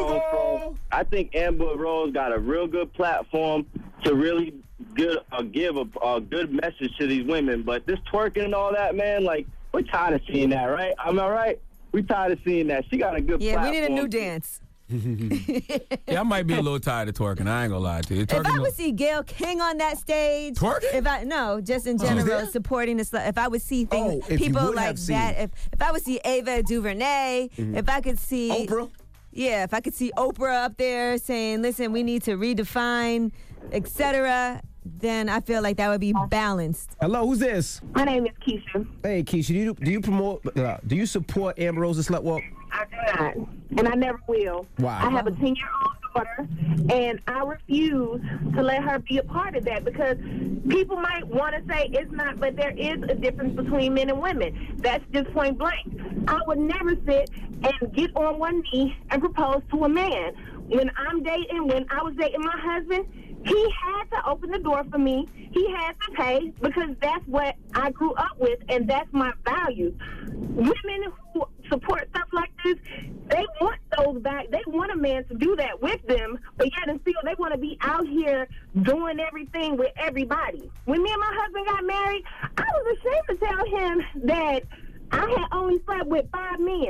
I think Amber Rose got a real good platform to really give a good message to these women. But this twerking and all that, man, like, we're tired of seeing that, right? Am I right? We're tired of seeing that. She got a good platform. Yeah, we need a new dance. Yeah, I might be a little tired of twerking. I ain't gonna lie to you. If I would see Gail King on that stage, twerking? Just in She's general, there? supporting the slut. If I would see things, if you people would like have seen. that, if I would see Ava DuVernay, if I could see Oprah? Yeah, if I could see Oprah up there saying, listen, we need to redefine, etc., then I feel like that would be balanced. Hello, who's this? My name is Keisha. Hey, Keisha, do you support Amber Rose's slut walk? I do not, and I never will. Why? I have a 10-year-old daughter, and I refuse to let her be a part of that because people might want to say it's not, but there is a difference between men and women. That's just point blank. I would never sit and get on one knee and propose to a man. When I was dating my husband, he had to open the door for me. He had to pay because that's what I grew up with, and that's my values. Women who support stuff like this, they want those back. They want a man to do that with them, but yet and still they want to be out here doing everything with everybody. When me and my husband got married, I was ashamed to tell him that I had only slept with 5 men.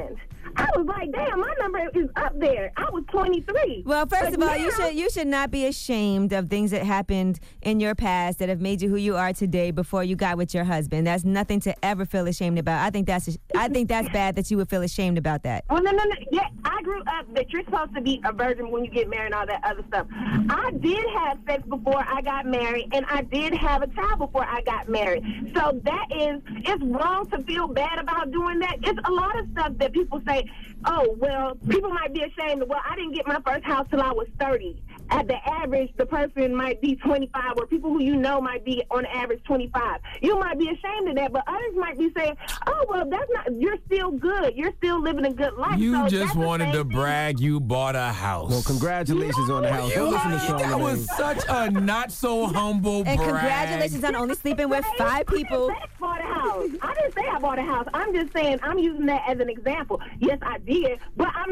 I was like, damn, my number is up there. I was 23. Well, first of all, now, you should not be ashamed of things that happened in your past that have made you who you are today before you got with your husband. That's nothing to ever feel ashamed about. I think that's bad that you would feel ashamed about that. Well, no. Yeah, I grew up that you're supposed to be a virgin when you get married and all that other stuff. I did have sex before I got married, and I did have a child before I got married. So it's wrong to feel bad about doing that. It's a lot of stuff that people say, oh, well, people might be ashamed. Well, I didn't get my first house till I was 30. At the average, the person might be 25, or people who you know might be on average 25. You might be ashamed of that, but others might be saying, oh, well, you're still good. You're still living a good life. You just wanted to brag you bought a house. Well, congratulations on the house. Don't listen to Charlamagne. That was such a not so humble brag. And congratulations on only sleeping with 5 people. I bought a house. I didn't say I bought a house. I'm just saying I'm using that as an example. Yes, I did, but I'm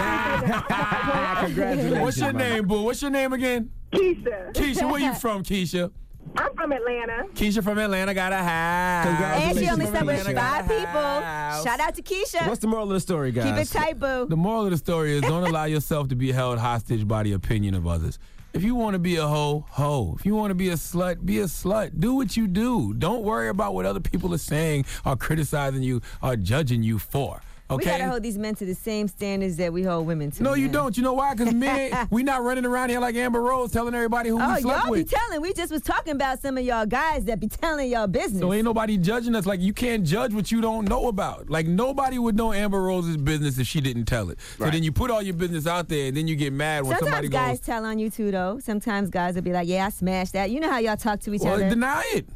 not. Congratulations. What's your name, boo? What's your name again? Keisha. Keisha, where you from, Keisha? I'm from Atlanta. Keisha from Atlanta got a house. Congratulations. And she only slept with 5 people. House. Shout out to Keisha. What's the moral of the story, guys? Keep it tight, boo. The moral of the story is don't allow yourself to be held hostage by the opinion of others. If you want to be a hoe, hoe. If you want to be a slut, be a slut. Do what you do. Don't worry about what other people are saying or criticizing you or judging you for. Okay? We gotta hold these men to the same standards that we hold women to. No, you don't. You know why? Because men, we not running around here like Amber Rose telling everybody who we slept y'all with. be telling. We just was talking about some of y'all guys that be telling y'all business. So ain't nobody judging us. Like, you can't judge what you don't know about. Like, nobody would know Amber Rose's business if she didn't tell it. So then you put all your business out there, and then you get mad when somebody goes. Sometimes guys tell on you too, though. Sometimes guys will be like, yeah, I smashed that. You know how y'all talk to each other. Deny it.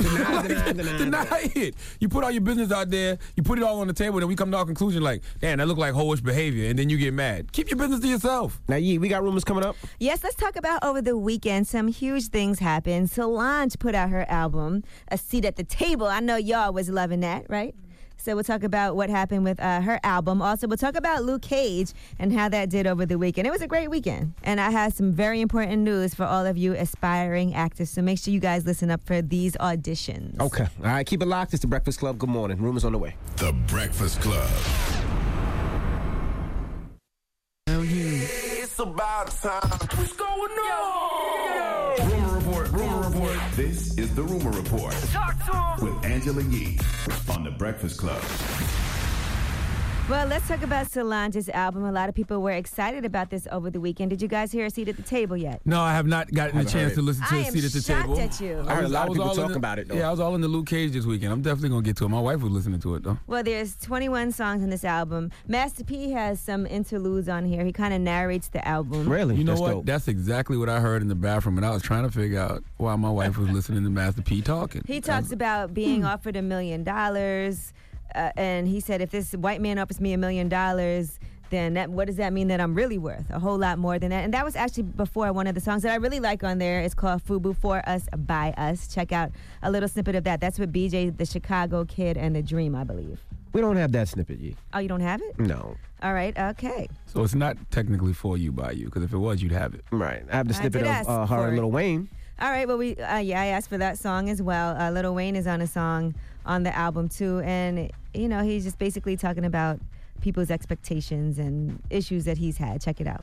Deny it. You put all your business out there, you put it all on the table, then we come to our conclusion like, damn, that look like hoish behavior, and then you get mad. Keep your business to yourself. Now, Yee, we got rumors coming up. Yes, let's talk about over the weekend. Some huge things happened. Solange put out her album, A Seat at the Table. I know y'all was loving that, right? So we'll talk about what happened with her album. Also, we'll talk about Luke Cage and how that did over the weekend. It was a great weekend. And I have some very important news for all of you aspiring actors. So make sure you guys listen up for these auditions. Okay. All right, keep it locked. It's The Breakfast Club. Good morning. Rumors on the way. The Breakfast Club. It's about time. What's going on? Rumor Report. This is the Rumor Report. Talk to him. With Angela Yee on The Breakfast Club. Well, let's talk about Solange's album. A lot of people were excited about this over the weekend. Did you guys hear A Seat at the Table yet? No, I have not gotten a chance to listen to A Seat at the Table. I am shocked at you. I heard a lot of people talking about it, though. Yeah, I was all in the Luke Cage this weekend. I'm definitely going to get to it. My wife was listening to it, though. Well, there's 21 songs in this album. Master P has some interludes on here. He kind of narrates the album. Really? You know That's what? dope. That's exactly what I heard in the bathroom, and I was trying to figure out why my wife was listening to Master P talking. He talks about being offered $1 million, and he said, if this white man offers me $1 million, then what does that mean that I'm really worth? A whole lot more than that. And that was actually before one of the songs that I really like on there. It's called FUBU, For Us, By Us. Check out a little snippet of that. That's with BJ, the Chicago Kid, and The Dream, I believe. We don't have that snippet, Yee. Oh, you don't have it? No. All right, okay. So it's not technically for you, by you, because if it was, you'd have it. Right. I have the snippet did of her and Lil Wayne. All right, well, I asked for that song as well. Lil Wayne is on a song on the album, too. And, he's just basically talking about people's expectations and issues that he's had. Check it out.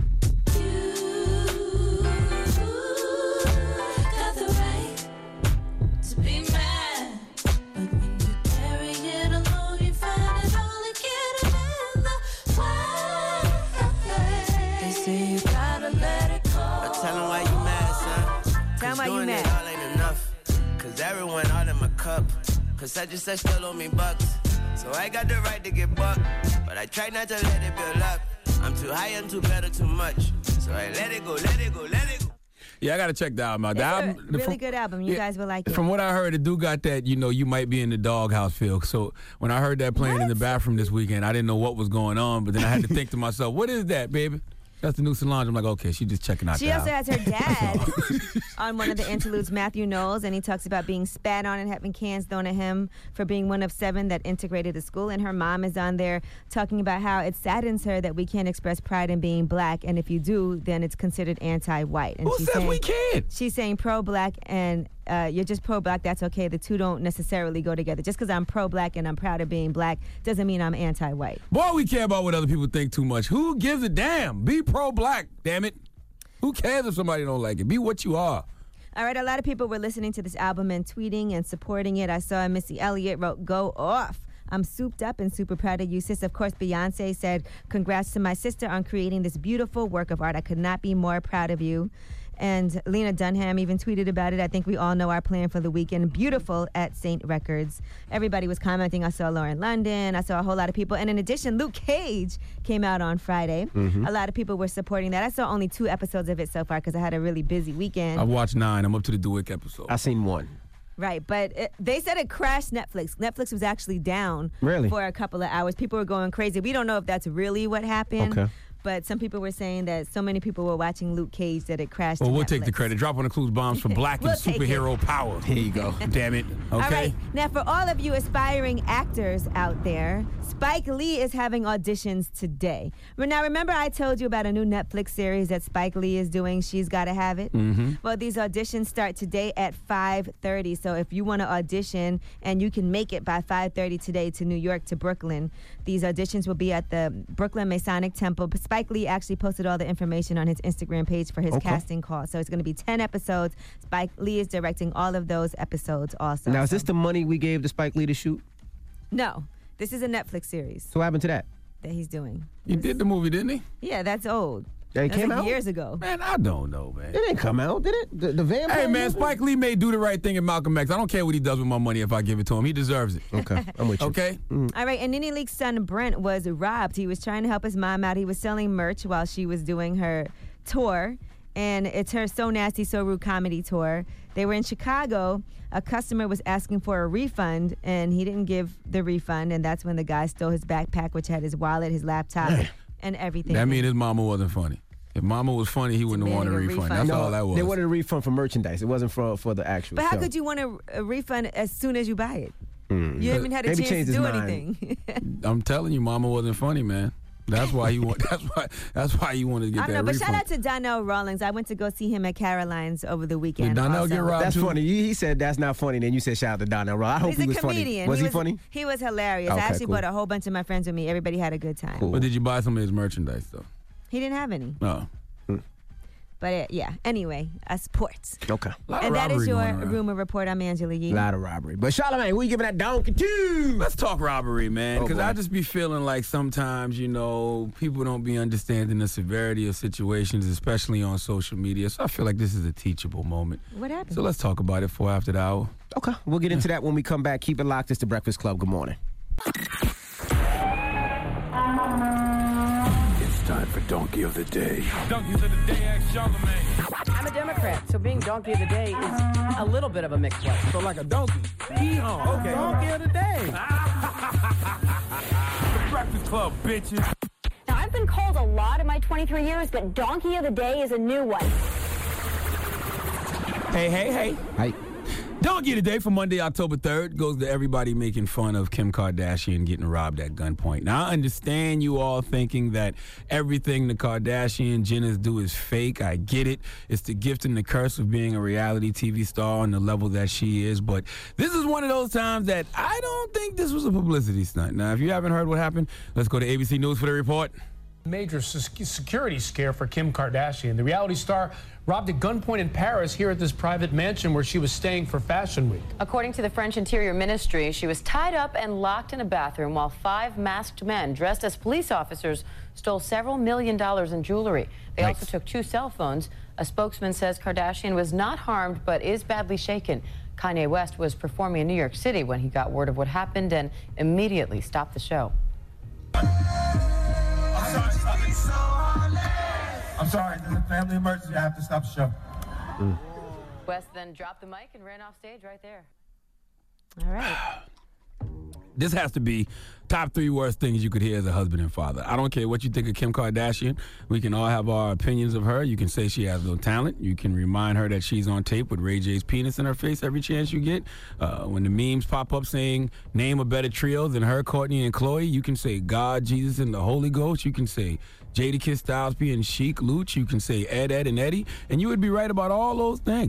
Why you mad? All ain't enough, cause everyone all in my cup. Cause such and such still owe me bucks. So I got the right to get bucked, but I try not to let it build up. I'm too high, I'm too better, too much. So I let it go, let it go, let it go. Yeah, I got to check the album out. It's a really good album. You guys will like it. From what I heard, it do got that, you might be in the doghouse feel. So when I heard that playing in the bathroom this weekend, I didn't know what was going on, but then I had to think to myself, what is that, baby? That's the new Solange. I'm like, okay, she's just checking out She also has her dad on one of the interludes, Matthew Knowles, and he talks about being spat on and having cans thrown at him for being one of 7 that integrated the school. And her mom is on there talking about how it saddens her that we can't express pride in being black, and if you do, then it's considered anti-white. And Who says we can't? She's saying pro-black and you're just pro-black, that's okay. The two don't necessarily go together. Just because I'm pro-black and I'm proud of being black doesn't mean I'm anti-white. Boy, we care about what other people think too much. Who gives a damn? Be pro-black, damn it. Who cares if somebody don't like it? Be what you are. All right, a lot of people were listening to this album and tweeting and supporting it. I saw Missy Elliott wrote, "Go off. I'm souped up and super proud of you, sis." Of course, Beyonce said, "Congrats to my sister on creating this beautiful work of art. I could not be more proud of you." And Lena Dunham even tweeted about it. I think we all know our plan for the weekend. Beautiful at St. Records. Everybody was commenting. I saw Lauren London. I saw a whole lot of people. And in addition, Luke Cage came out on Friday. Mm-hmm. A lot of people were supporting that. I saw only 2 episodes of it so far because I had a really busy weekend. I've watched 9. I'm up to the DeWick episode. I seen 1. Right, but they said it crashed Netflix. Netflix was actually down Really? for a couple of hours. People were going crazy. We don't know if that's really what happened. Okay. But some people were saying that so many people were watching Luke Cage that it crashed. Well, we'll Netflix. take the credit. Drop on the clues bombs for black We'll and take superhero power. Here you go. Damn it. Okay. All right. Now, for all of you aspiring actors out there, Spike Lee is having auditions today. Now, remember I told you about a new Netflix series that Spike Lee is doing, She's Gotta Have It? Mm-hmm. Well, these auditions start today at 5:30. So if you want to audition and you can make it by 5:30 today to New York, to Brooklyn, these auditions will be at the Brooklyn Masonic Temple. But Spike Lee actually posted all the information on his Instagram page for his casting call. So it's going to be 10 episodes. Spike Lee is directing all of those episodes also. Now, is this the money we gave to Spike Lee to shoot? No. This is a Netflix series So what happened to that? that he's doing. He did the movie, didn't he? Yeah, that's old. That That's came like out? years ago. Man, I don't know, man. It didn't come out, did it? The vampire Hey, man, movie? Spike Lee may do the right thing in Malcolm X. I don't care what he does with my money if I give it to him. He deserves it. Okay, I'm with you. Okay? All right, and Nene Leakes' son Brent was robbed. He was trying to help his mom out. He was selling merch while she was doing her tour, and it's her So Nasty, So Rude comedy tour. They were in Chicago. A customer was asking for a refund, and he didn't give the refund, and that's when the guy stole his backpack, which had his wallet, his laptop, and everything. That means his mama wasn't funny. If mama was funny, he wouldn't have wanted a refund. That's all that was. They wanted a refund for merchandise. It wasn't for the actual But how show. could you want a refund as soon as you buy it? Mm. You haven't had a Maybe chance change to his do mind. anything. I'm telling you, mama wasn't funny, man. That's why he want. That's why he wanted to get I don't that know, but refund. shout out to Donnell Rawlings. I went to go see him at Caroline's over the weekend. Did Donnell also. get robbed That's too? funny. He said that's not funny. Then you said shout out to Donnell Ross. I hope He's he a was comedian. funny. Was he funny? He was hilarious. Okay, I actually cool. brought a whole bunch of my friends with me. Everybody had a good time. Cool. But did you buy some of his merchandise though? He didn't have any. No. But yeah, anyway, sports. Okay. And that is your rumor report. I'm Angela Yee. A lot of robbery. But Charlamagne, who you giving that donkey to? Let's talk robbery, man. Oh, Because boy. I just be feeling like sometimes, people don't be understanding the severity of situations, especially on social media. So I feel like this is a teachable moment. What happened? So let's talk about it for after the hour. Okay. We'll get into that when we come back. Keep it locked. It's the Breakfast Club. Good morning. It's time for Donkey of the Day. Donkeys of the day, ask Charlamagne. I'm a Democrat, so being Donkey of the Day is a little bit of a mixed blessing. So like a donkey. Hee-haw. Okay. Donkey of the day. The Breakfast Club, bitches. Now, I've been called a lot in my 23 years, but Donkey of the Day is a new one. Hey. Hi. Donkey today for Monday, October 3rd goes to everybody making fun of Kim Kardashian getting robbed at gunpoint. Now, I understand you all thinking that everything the Kardashian Jenners do is fake. I get it. It's the gift and the curse of being a reality TV star on the level that she is. But this is one of those times that I don't think this was a publicity stunt. Now, if you haven't heard what happened, let's go to ABC News for the report. Major security scare for Kim Kardashian. The reality star robbed at gunpoint in Paris here at this private mansion where she was staying for Fashion Week. According to the French Interior Ministry, she was tied up and locked in a bathroom while 5 masked men dressed as police officers stole several $1 million in jewelry. They also took 2 cell phones. A spokesman says Kardashian was not harmed but is badly shaken. Kanye West was performing in New York City when he got word of what happened and immediately stopped the show. I'm sorry, there's a family emergency. I have to stop the show. West then dropped the mic and ran off stage right there. All right. This has to be top 3 worst things you could hear as a husband and father. I don't care what you think of Kim Kardashian. We can all have our opinions of her. You can say she has no talent. You can remind her that she's on tape with Ray J's penis in her face every chance you get. When the memes pop up saying, name a better trio than her, Courtney, and Khloe, you can say God, Jesus, and the Holy Ghost. You can say Jadakiss, Styles P, and Chic, Luch. You can say Ed, and Eddie. And you would be right about all those things.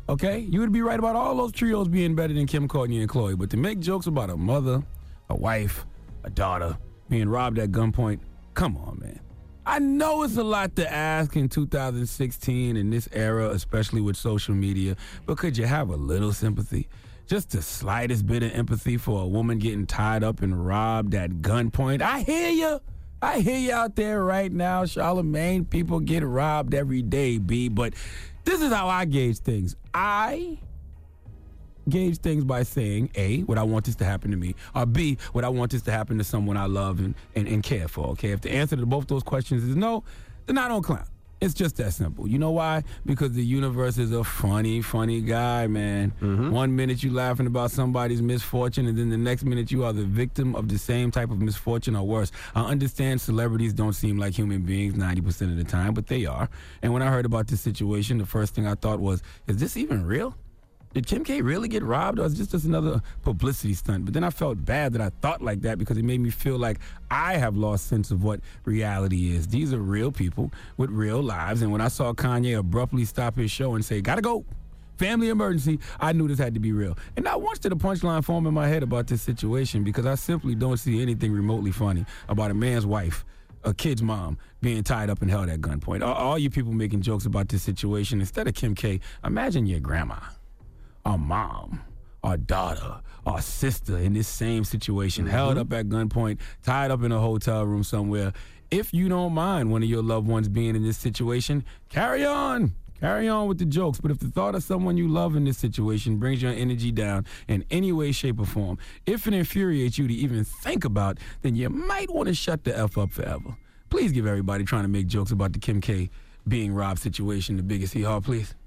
Okay? You would be right about all those trios being better than Kim, Courtney, and Chloe. But to make jokes about a mother, a wife, a daughter being robbed at gunpoint, come on, man. I know it's a lot to ask in 2016 in this era, especially with social media, but could you have a little sympathy? Just the slightest bit of empathy for a woman getting tied up and robbed at gunpoint. I hear you. I hear you out there right now, Charlamagne. People get robbed every day, B. But this is how I gauge things. I gauge things by saying, A, would I want this to happen to me? Or B, would I want this to happen to someone I love and care for, okay? If the answer to both those questions is no, then I don't clown. It's just that simple. You know why? Because the universe is a funny, funny guy, man. Mm-hmm. 1 minute you laughing about somebody's misfortune, and then the next minute you are the victim of the same type of misfortune or worse. I understand celebrities don't seem like human beings 90% of the time, but they are. And when I heard about this situation, the first thing I thought was, is this even real? Did Kim K really get robbed, or is this just another publicity stunt? But then I felt bad that I thought like that because it made me feel like I have lost sense of what reality is. These are real people with real lives. And when I saw Kanye abruptly stop his show and say, gotta go, family emergency, I knew this had to be real. And not once did a punchline form in my head about this situation because I simply don't see anything remotely funny about a man's wife, a kid's mom, being tied up and held at gunpoint. All you people making jokes about this situation, instead of Kim K, imagine your grandma, our mom, our daughter, our sister in this same situation, held up at gunpoint, tied up in a hotel room somewhere. If you don't mind one of your loved ones being in this situation, carry on. Carry on with the jokes. But if the thought of someone you love in this situation brings your energy down in any way, shape, or form, if it infuriates you to even think about, then you might want to shut the F up forever. Please give everybody trying to make jokes about the Kim K being robbed situation the biggest hee-haw, please.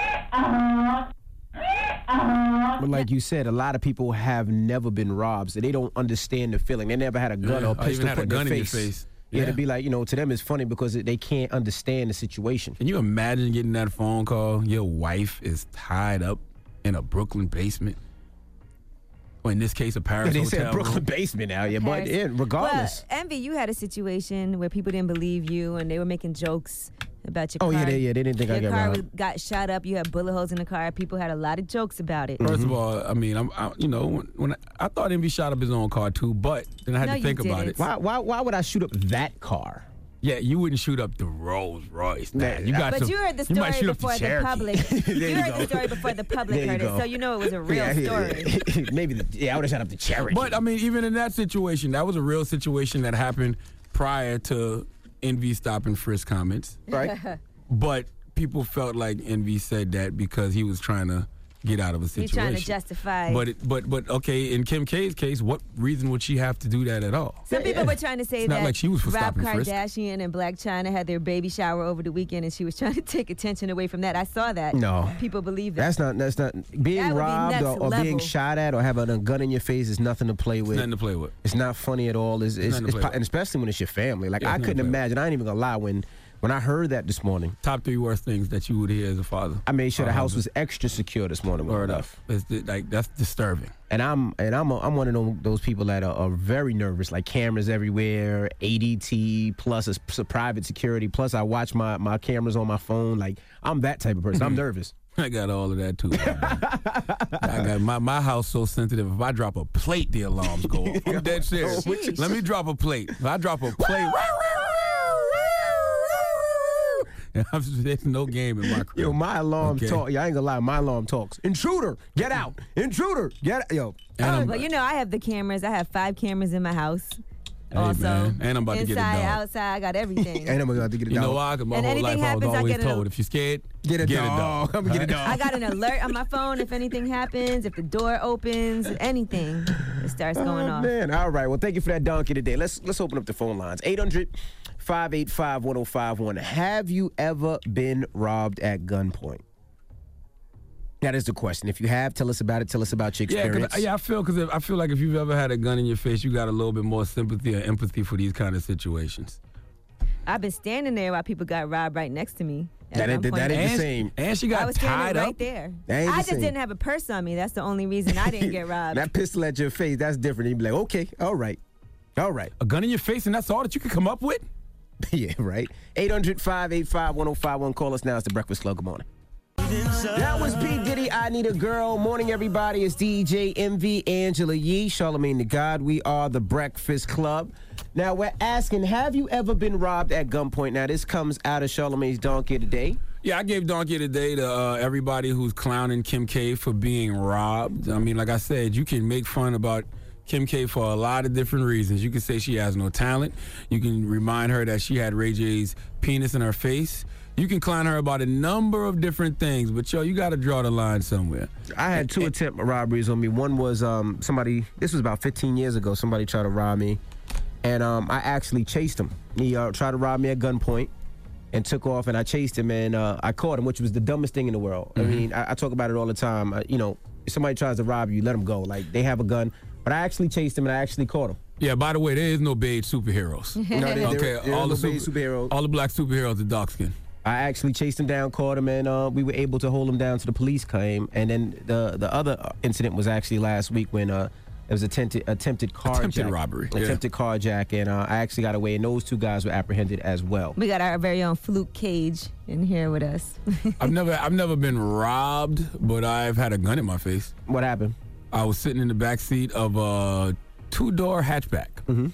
But like you said, a lot of people have never been robbed, so they don't understand the feeling. They never had a gun or a pistol put in their face. Yeah, to be like, to them it's funny because they can't understand the situation. Can you imagine getting that phone call? Your wife is tied up in a Brooklyn basement. Or in this case, a Paris hotel. They said Brooklyn basement now, yeah, but regardless. Well, Envy, you had a situation where people didn't believe you and they were making jokes about your car. Oh, yeah, they didn't think I got robbed. Your car got shot up. You had bullet holes in the car. People had a lot of jokes about it. First of all, I mean, when I thought Envy shot up his own car too, but then I had to think about it. Why would I shoot up that car? Yeah, you wouldn't shoot up the Rolls Royce. You heard the story before the public. You heard the story before the public heard it, so you know it was a real story. Maybe I would have shot up the Cherokee. But I mean, even in that situation, that was a real situation that happened prior to Envy stop and frisk comments. Right. But people felt like Envy said that because he was trying to get out of a situation. He's trying to justify. But okay, in Kim K's case, what reason would she have to do that at all? Some people were trying to say it's that not like she was for Rob stop and frisk. Kardashian and Blac Chyna had their baby shower over the weekend, and she was trying to take attention away from that. I saw that. No, people believe that. That's not being robbed or being shot at or having a gun in your face is nothing to play with. It's nothing to play with. It's not funny at all. And especially when it's your family. Like I couldn't imagine. I ain't even gonna lie when I heard that this morning. Top 3 worst things that you would hear as a father. I made sure the house was extra secure this morning. Word up. That's disturbing. And I'm one of those people that are very nervous, like cameras everywhere, ADT, plus a private security, plus I watch my cameras on my phone. Like I'm that type of person. I'm nervous. I got all of that too. I got my house so sensitive. If I drop a plate, the alarms go off. I'm dead serious. Let me drop a plate. If I drop a plate. There's no game in my crib. Yo, my alarm talk. I ain't gonna lie, my alarm talks. Intruder, get out. Intruder, get out. Yo. Well, I have the cameras. I have 5 cameras in my house. Hey, also, man. And I'm about to get a dog. Inside, outside, I got everything. And I'm about to get a dog. You know why? Because my whole life I was always told, if you're scared, get a dog. I'm gonna get a dog. I got an alert on my phone if anything happens, if the door opens, anything, it starts going off. Man, all right. Well, thank you for that donkey today. Let's open up the phone lines. 800-585-1051. Have you ever been robbed at gunpoint? That is the question. If you have, tell us about it. Tell us about your experience. I feel like if you've ever had a gun in your face, you got a little bit more sympathy or empathy for these kind of situations. I've been standing there while people got robbed right next to me. That ain't the same. And she got tied up. Right there. I just didn't have a purse on me. That's the only reason I didn't get robbed. That pistol at your face, that's different. You'd be like, okay, all right. A gun in your face and that's all that you could come up with? Yeah, right. 800-585-1051. Call us now. It's The Breakfast Club. Good morning. That was P. Diddy. Baby, I Need a Girl. Morning, everybody. It's DJ MV, Angela Yee, Charlamagne the God. We are the Breakfast Club. Now, we're asking, have you ever been robbed at gunpoint? Now, this comes out of Charlamagne's Donkey of the Day. Yeah, I gave Donkey of the Day to everybody who's clowning Kim K for being robbed. I mean, like I said, you can make fun about Kim K for a lot of different reasons. You can say she has no talent. You can remind her that she had Ray J's penis in her face. You can clown her about a number of different things, but you got to draw the line somewhere. I had 2 attempt robberies on me. One was somebody, this was about 15 years ago, somebody tried to rob me, and I actually chased him. He tried to rob me at gunpoint and took off, and I chased him, and I caught him, which was the dumbest thing in the world. I mean, I talk about it all the time. If somebody tries to rob you, let them go. Like, they have a gun. But I actually chased him, and I actually caught him. Yeah, by the way, there is no beige superheroes. All the superheroes. All the black superheroes are dark skinned. I actually chased him down, caught him, and we were able to hold him down to the police came. And then the other incident was actually last week when it was attempted robbery. Attempted carjack, and I actually got away, and those 2 guys were apprehended as well. We got our very own Fluke Cage in here with us. I've never been robbed, but I've had a gun in my face. What happened? I was sitting in the back seat of a 2-door hatchback,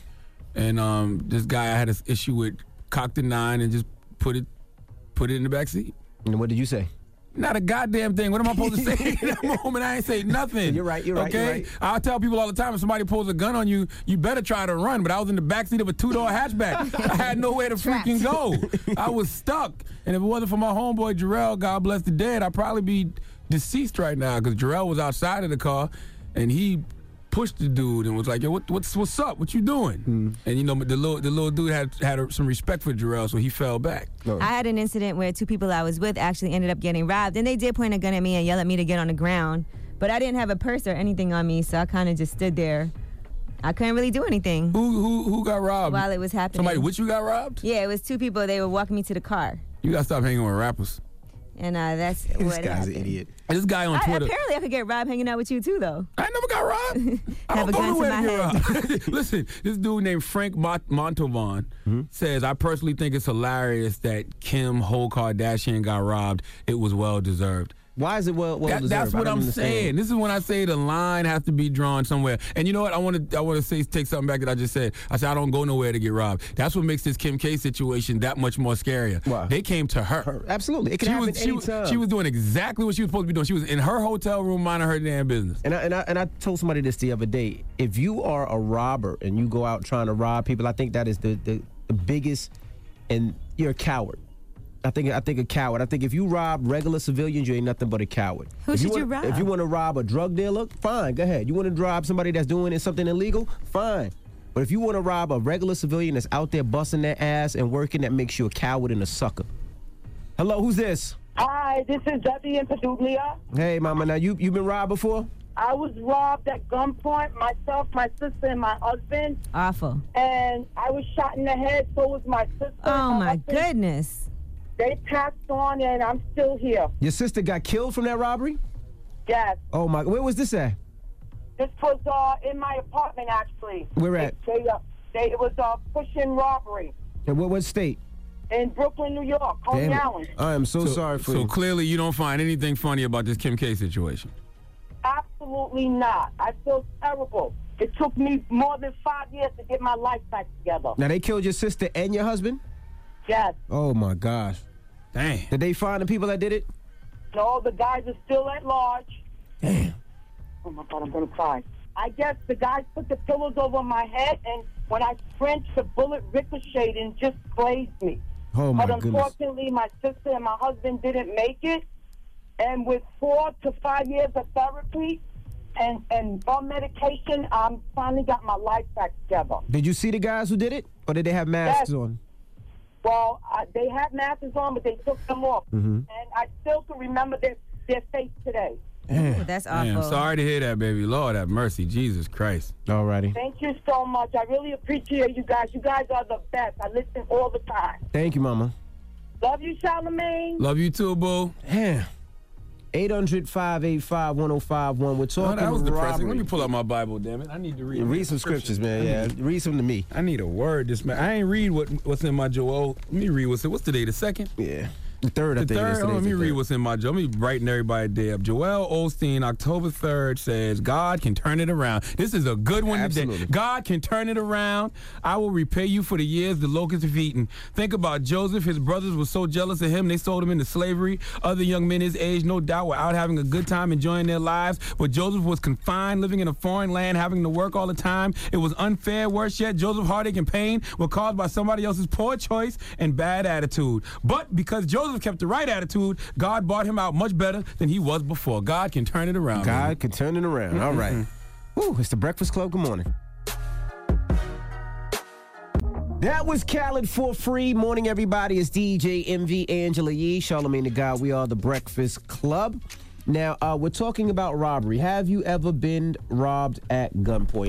and this guy I had an issue with cocked a 9 and just put it in the back seat. And what did you say? Not a goddamn thing. What am I supposed to say in that moment? I ain't say nothing. You're right. Okay? I tell people all the time, if somebody pulls a gun on you, you better try to run. But I was in the backseat of a 2-door hatchback. I had nowhere to freaking go. I was stuck. And if it wasn't for my homeboy Jarrell, God bless the dead, I'd probably be deceased right now, because Jarrell was outside of the car, and he pushed the dude and was like, "Yo, what's up? What you doing?" And the little dude had some respect for Jarrell, so he fell back. I had an incident where 2 people I was with actually ended up getting robbed, and they did point a gun at me and yell at me to get on the ground, but I didn't have a purse or anything on me, so I kind of just stood there. I couldn't really do anything. Who got robbed while it was happening? Somebody with you got robbed? Yeah, it was 2 people. They were walking me to the car. You gotta stop hanging with rappers. And that's what This guy's happened. an idiot. This guy on Twitter. Apparently, I could get robbed hanging out with you too, though. I never got robbed. I Have don't a go gun to nowhere my to get head. robbed. Listen, this dude named Frank Montalvan says, "I personally think it's hilarious that Kim Kardashian got robbed. It was well deserved." Why is it well deserved? That's what I'm saying. This is when I say the line has to be drawn somewhere. And you know what? I want to take something back that I just said. I said I don't go nowhere to get robbed. That's what makes this Kim K situation that much more scarier. Why? They came to her. Absolutely. It can happen anytime. She was doing exactly what she was supposed to be doing. She was in her hotel room minding her damn business. And I told somebody this the other day. If you are a robber and you go out trying to rob people, I think that is the biggest, and you're a coward. I think a coward. I think if you rob regular civilians, you ain't nothing but a coward. Who should you rob? If you want to rob a drug dealer, fine, go ahead. You want to rob somebody that's doing something illegal, fine. But if you want to rob a regular civilian that's out there busting their ass and working, that makes you a coward and a sucker. Hello, who's this? Hi, this is Debbie in Paducah. Hey, mama. Now you been robbed before? I was robbed at gunpoint, myself, my sister, and my husband. Awful. And I was shot in the head, so was my sister. Oh, my goodness. They passed on, and I'm still here. Your sister got killed from that robbery? Yes. Oh, my. Where was this at? This was in my apartment, actually. Where at? It was a push-in robbery. And what state? In Brooklyn, New York, Coney Island. I am so sorry for you. So clearly you don't find anything funny about this Kim K situation. Absolutely not. I feel terrible. It took me more than 5 years to get my life back together. Now, they killed your sister and your husband? Yes. Oh, my gosh. Dang. Did they find the people that did it? No, the guys are still at large. Damn. Oh, my God, I'm going to cry. I guess the guys put the pillows over my head, and when I flinched, the bullet ricocheted and just grazed me. Oh, my But goodness. unfortunately, my sister and my husband didn't make it. And with 4 to 5 years of therapy and on medication, I finally got my life back together. Did you see the guys who did it? Or did they have masks on? Well, they had masks on, but they took them off. And I still can remember their face today. Ooh, that's awful. Man, I'm sorry to hear that, baby. Lord have mercy. Jesus Christ. Alrighty. Thank you so much. I really appreciate you guys. You guys are the best. I listen all the time. Thank you, mama. Love you, Charlamagne. Love you too, boo. Yeah. 800-585-1051. We're talking that was depressing. robbery. Let me pull out my Bible, damn it. I need to read. Read some scriptures, man. Yeah, read some to me. I need a word. I ain't read what's in my Joel. Let me read what's today, the 2nd? Yeah. The third, I think. Let me read what's in my joke. Let me brighten everybody day up. Joel Osteen, October 3rd, says, God can turn it around. This is a good one today. God can turn it around. I will repay you for the years the locusts have eaten. Think about Joseph. His brothers were so jealous of him, they sold him into slavery. Other young men his age, no doubt, were out having a good time, enjoying their lives. But Joseph was confined, living in a foreign land, having to work all the time. It was unfair. Worse yet, Joseph's heartache and pain were caused by somebody else's poor choice and bad attitude. But because Joseph kept the right attitude, God brought him out much better than he was before. God can turn it around. God can turn it around. All right. Woo, it's the Breakfast Club. Good morning. That was Khaled for free. Morning, everybody. It's DJ MV, Angela Yee, Charlamagne the God. We are the Breakfast Club. Now, we're talking about robbery. Have you ever been robbed at gunpoint?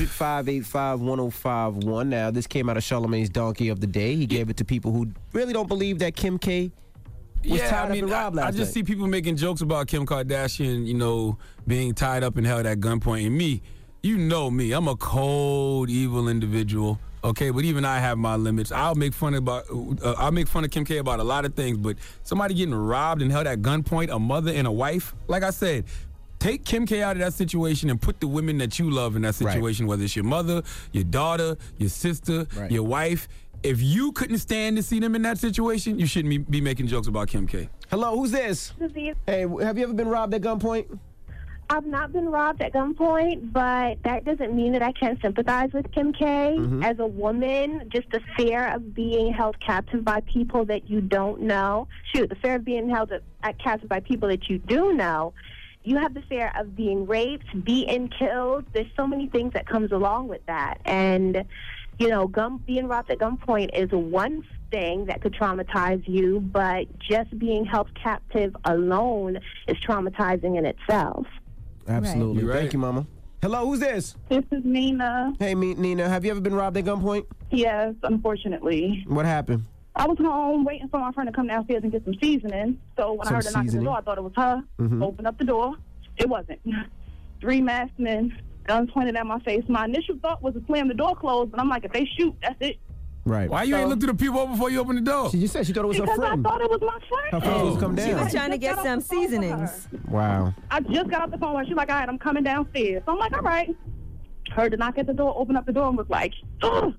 800-585-1051. Now, this came out of Charlamagne's Donkey of the Day. He gave it to people who really don't believe that Kim K was tied up and robbed last I just night. see people making jokes about Kim Kardashian, you know, being tied up and held at gunpoint. And me, you know me, I'm a cold, evil individual. Okay, but even I have my limits. I'll make fun of Kim K about a lot of things, but somebody getting robbed and held at gunpoint, a mother and a wife, like I said, take Kim K out of that situation and put the women that you love in that situation, whether it's your mother, your daughter, your sister, your wife. If you couldn't stand to see them in that situation, you shouldn't be making jokes about Kim K. Hello, who's this? Hey, have you ever been robbed at gunpoint? I've not been robbed at gunpoint, but that doesn't mean that I can't sympathize with Kim K. As a woman, just the fear of being held captive by people that you don't know. The fear of being held captive by people that you do know. You have the fear of being raped, being killed. There's so many things that comes along with that. And, you know, being robbed at gunpoint is one thing that could traumatize you, but just being held captive alone is traumatizing in itself. Absolutely. Thank you, Mama. Hello, who's this? This is Nina. Hey, Nina. Have you ever been robbed at gunpoint? Yes, unfortunately. What happened? I was home waiting for my friend to come downstairs and get some seasoning. So when I heard a knock at the door, I thought it was her. Opened up the door. It wasn't. 3 masked men, guns pointed at my face. My initial thought was to slam the door closed, but I'm like, if they shoot, that's it. Right. Why you ain't looked at the people before you opened the door? She said she thought it was her friend. Because I thought it was my friend. Her friend was come down. She was trying to get some seasonings. Wow. I just got off the phone with her. She's like, all right, I'm coming downstairs. So I'm like, all right. Heard the knock at the door, opened up the door, and was like, ugh.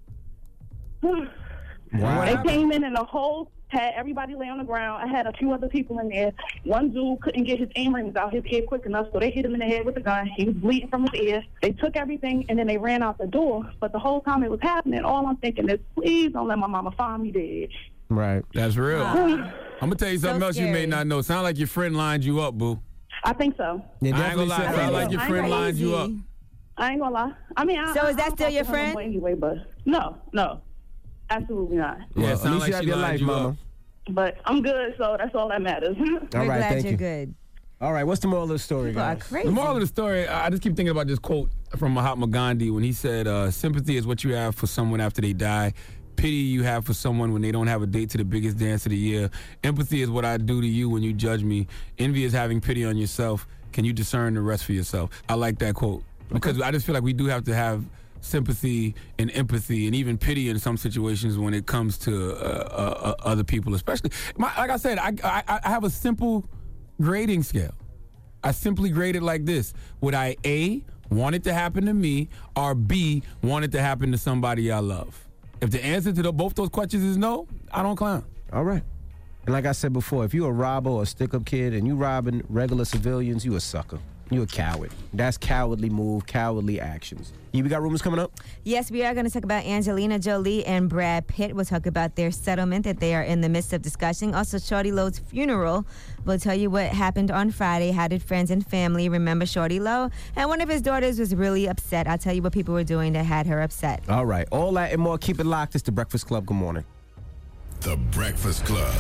Wow. They came in and the whole had everybody lay on the ground. I had a few other people in there. One dude couldn't get his aim rings out his ear quick enough, so they hit him in the head with a gun. He was bleeding from his ear. They took everything, and then they ran out the door. But the whole time it was happening, all I'm thinking is, please don't let my mama find me dead. Right. That's real. I'm going to tell you something else you may not know. Sound like your friend lined you up, boo. I think so. Yeah, I ain't going to lie. Sound like your friend lined you up. I ain't going to lie. I mean, So is that still your friend? Anyway, but no. Absolutely not. Yeah, sound like she lined you up. But I'm good, so that's all that matters. All We're right, glad thank you're you. good. All right, what's the moral of the story, People are guys? crazy. The moral of the story, I just keep thinking about this quote from Mahatma Gandhi when he said, sympathy is what you have for someone after they die. Pity you have for someone when they don't have a date to the biggest dance of the year. Empathy is what I do to you when you judge me. Envy is having pity on yourself. Can you discern the rest for yourself? I like that quote because I just feel like we do have to have sympathy and empathy and even pity in some situations when it comes to other people, especially. Like I said, I have a simple grading scale. I simply grade it like this. Would I A, want it to happen to me, or B, want it to happen to somebody I love? If the answer to both those questions is no, I don't clown. All right. And like I said before, if you're a robber or a stick-up kid and you robbing regular civilians, you a sucker. You a coward. That's cowardly move, cowardly actions. We got rumors coming up? Yes, we are going to talk about Angelina Jolie and Brad Pitt. We'll talk about their settlement that they are in the midst of discussing. Also, Shorty Lowe's funeral. We'll tell you what happened on Friday. How did friends and family remember Shorty Lowe? And one of his daughters was really upset. I'll tell you what people were doing that had her upset. All right. All that and more. Keep it locked. It's The Breakfast Club. Good morning. The Breakfast Club.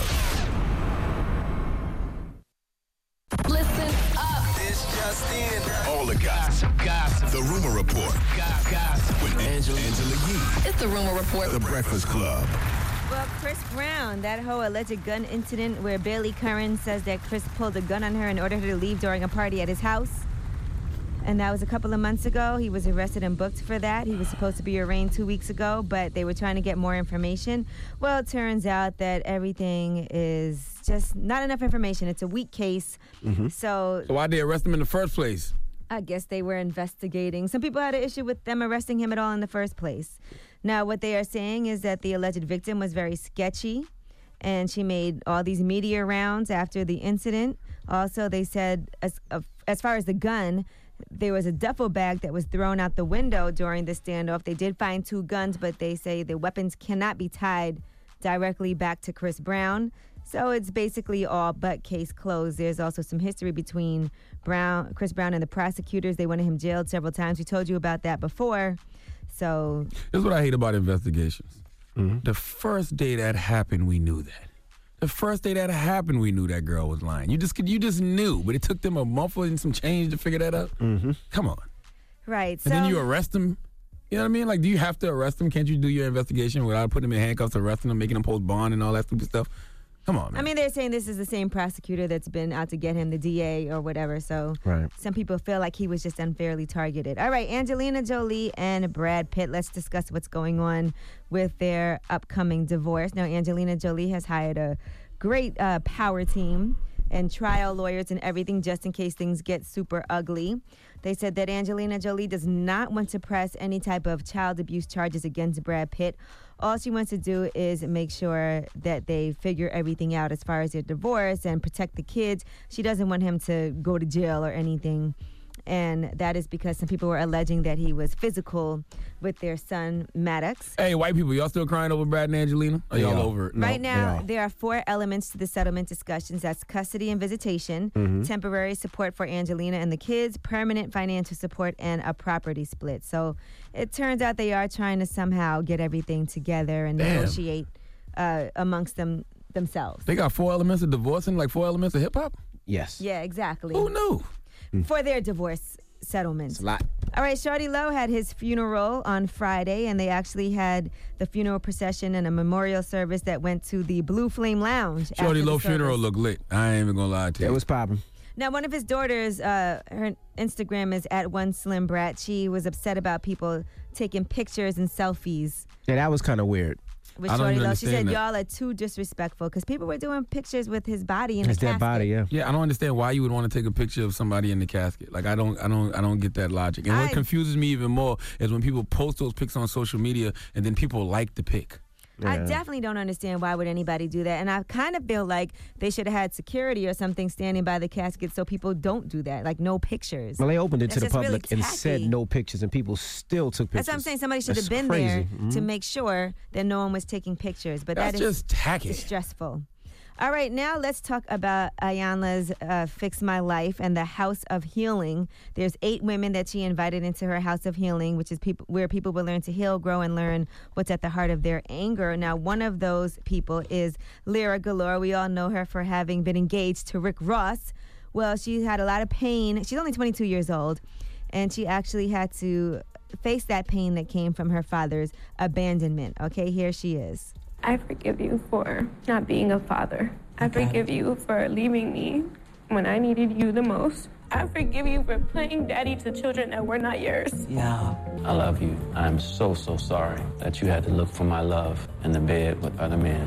Listen up. It's just in. All the gossip. The Rumor Report. Gossip. With Angela Yee. It's the Rumor Report. The Breakfast Club. Well, Chris Brown, that whole alleged gun incident where Bailey Curran says that Chris pulled a gun on her in order to leave during a party at his house. And that was a couple of months ago. He was arrested and booked for that. He was supposed to be arraigned 2 weeks ago, but they were trying to get more information. Well, it turns out that everything is just not enough information. It's a weak case. So why'd they arrest him in the first place? I guess they were investigating. Some people had an issue with them arresting him at all in the first place. Now, what they are saying is that the alleged victim was very sketchy, and she made all these media rounds after the incident. Also, they said, as far as the gun, there was a duffel bag that was thrown out the window during the standoff. They did find 2 guns, but they say the weapons cannot be tied directly back to Chris Brown. So it's basically all but case closed. There's also some history between Chris Brown and the prosecutors. They wanted him jailed several times. We told you about that before. So this is what I hate about investigations. The first day that happened, we knew that. The first day that happened, we knew that girl was lying. You just knew, but it took them a month and some change to figure that out. Come on. Right. And then you arrest them. You know what I mean? Like, do you have to arrest them? Can't you do your investigation without putting them in handcuffs, arresting them, making them post bond and all that stupid stuff? Come on, man. I mean, they're saying this is the same prosecutor that's been out to get him, the DA or whatever. So some people feel like he was just unfairly targeted. All right, Angelina Jolie and Brad Pitt. Let's discuss what's going on with their upcoming divorce. Now, Angelina Jolie has hired a great power team and trial lawyers and everything just in case things get super ugly. They said that Angelina Jolie does not want to press any type of child abuse charges against Brad Pitt. All she wants to do is make sure that they figure everything out as far as their divorce and protect the kids. She doesn't want him to go to jail or anything. And that is because some people were alleging that he was physical with their son, Maddox. Hey, white people, y'all still crying over Brad and Angelina? Are y'all over it? Right now, there are 4 elements to the settlement discussions. That's custody and visitation, temporary support for Angelina and the kids, permanent financial support, and a property split. So it turns out they are trying to somehow get everything together and negotiate amongst themselves. They got 4 elements of divorcing, like 4 elements of hip-hop? Yes. Yeah, exactly. Who knew? For their divorce settlement. It's a lot. All right, Shawty Lo had his funeral on Friday, and they actually had the funeral procession and a memorial service that went to the Blue Flame Lounge. Shawty Lo funeral looked lit. I ain't even gonna lie to you. It was popping. Now, one of his daughters, her Instagram is @OneSlimBrat. She was upset about people taking pictures and selfies. Yeah, that was kind of weird. With Shawty Lo. She said, y'all are too disrespectful because people were doing pictures with his body in the casket. Body, yeah. Yeah, I don't understand why you would want to take a picture of somebody in the casket. Like, I don't get that logic. And what confuses me even more is when people post those pics on social media and then people like the pic. I definitely don't understand why would anybody do that. And I kind of feel like they should have had security or something standing by the casket so people don't do that, like no pictures. Well, they opened it to the public really and said no pictures, and people still took pictures. That's what I'm saying. Somebody should have been there to make sure that no one was taking pictures. But that's just tacky. Distressful. All right, now let's talk about Ayanla's Fix My Life and the House of Healing. There's 8 women that she invited into her House of Healing, which is where people will learn to heal, grow, and learn what's at the heart of their anger. Now, one of those people is Lyra Galore. We all know her for having been engaged to Rick Ross. Well, she had a lot of pain. She's only 22 years old, and she actually had to face that pain that came from her father's abandonment. Okay, here she is. I forgive you for not being a father. I forgive you for leaving me when I needed you the most. I forgive you for playing daddy to children that were not yours. Yeah. I love you. I'm so sorry that you had to look for my love in the bed with other men.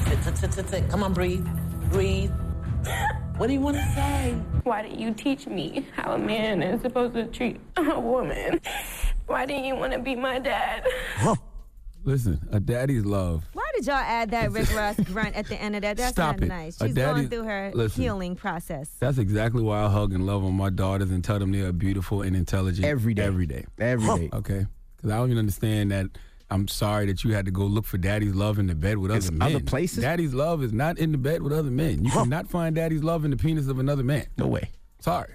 Sit. Come on, breathe. Breathe. What do you want to say? Why didn't you teach me how a man is supposed to treat a woman? Why didn't you want to be my dad? Listen, a daddy's love. Why did y'all add that Rick Ross grunt at the end of that? That's Stop not it. nice. She's going through her healing process. That's exactly why I hug and love on my daughters and tell them they are beautiful and intelligent. Every day. Okay? Because I don't even understand that. I'm sorry that you had to go look for daddy's love in the bed with other men. Other places? Daddy's love is not in the bed with other men. You cannot find daddy's love in the penis of another man. No way. Sorry.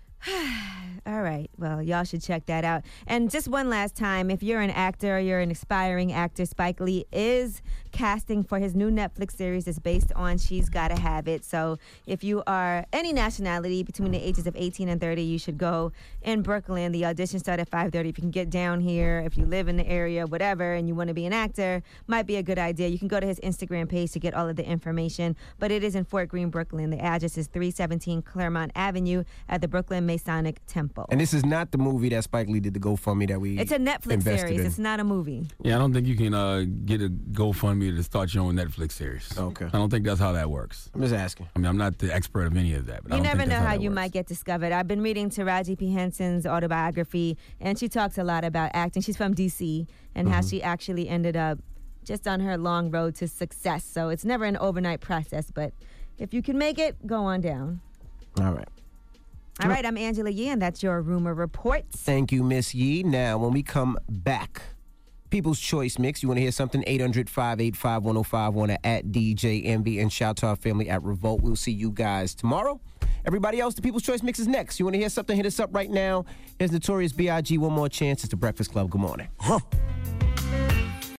All right. Well, y'all should check that out. And just one last time, if you're an actor or you're an aspiring actor, Spike Lee is casting for his new Netflix series that's based on She's Gotta Have It. So if you are any nationality between the ages of 18 and 30, you should go in Brooklyn. The auditions start at 5:30. If you can get down here, if you live in the area, whatever, and you want to be an actor, might be a good idea. You can go to his Instagram page to get all of the information. But it is in Fort Greene, Brooklyn. The address is 317 Claremont Avenue at the Brooklyn Masonic Temple. simple. And this is not the movie that Spike Lee did the GoFundMe that we It's a Netflix invested series. in. It's not a movie. Yeah, I don't think you can get a GoFundMe to start your own Netflix series. Okay. I don't think that's how that works. I'm just asking. I mean, I'm not the expert of any of that. But I You don't never think know that's how that you works. might get discovered. I've been reading Taraji P. Henson's autobiography, and she talks a lot about acting. She's from D.C., and how she actually ended up just on her long road to success. So it's never an overnight process, but if you can make it, go on down. All right. All right, I'm Angela Yee, and that's your Rumor Report. Thank you, Miss Yee. Now, when we come back, People's Choice Mix. You want to hear something? 800-585-1051 at DJ Envy, and shout to our family at Revolt. We'll see you guys tomorrow. Everybody else, the People's Choice Mix is next. You want to hear something? Hit us up right now. Here's Notorious B.I.G. One More Chance. It's The Breakfast Club. Good morning.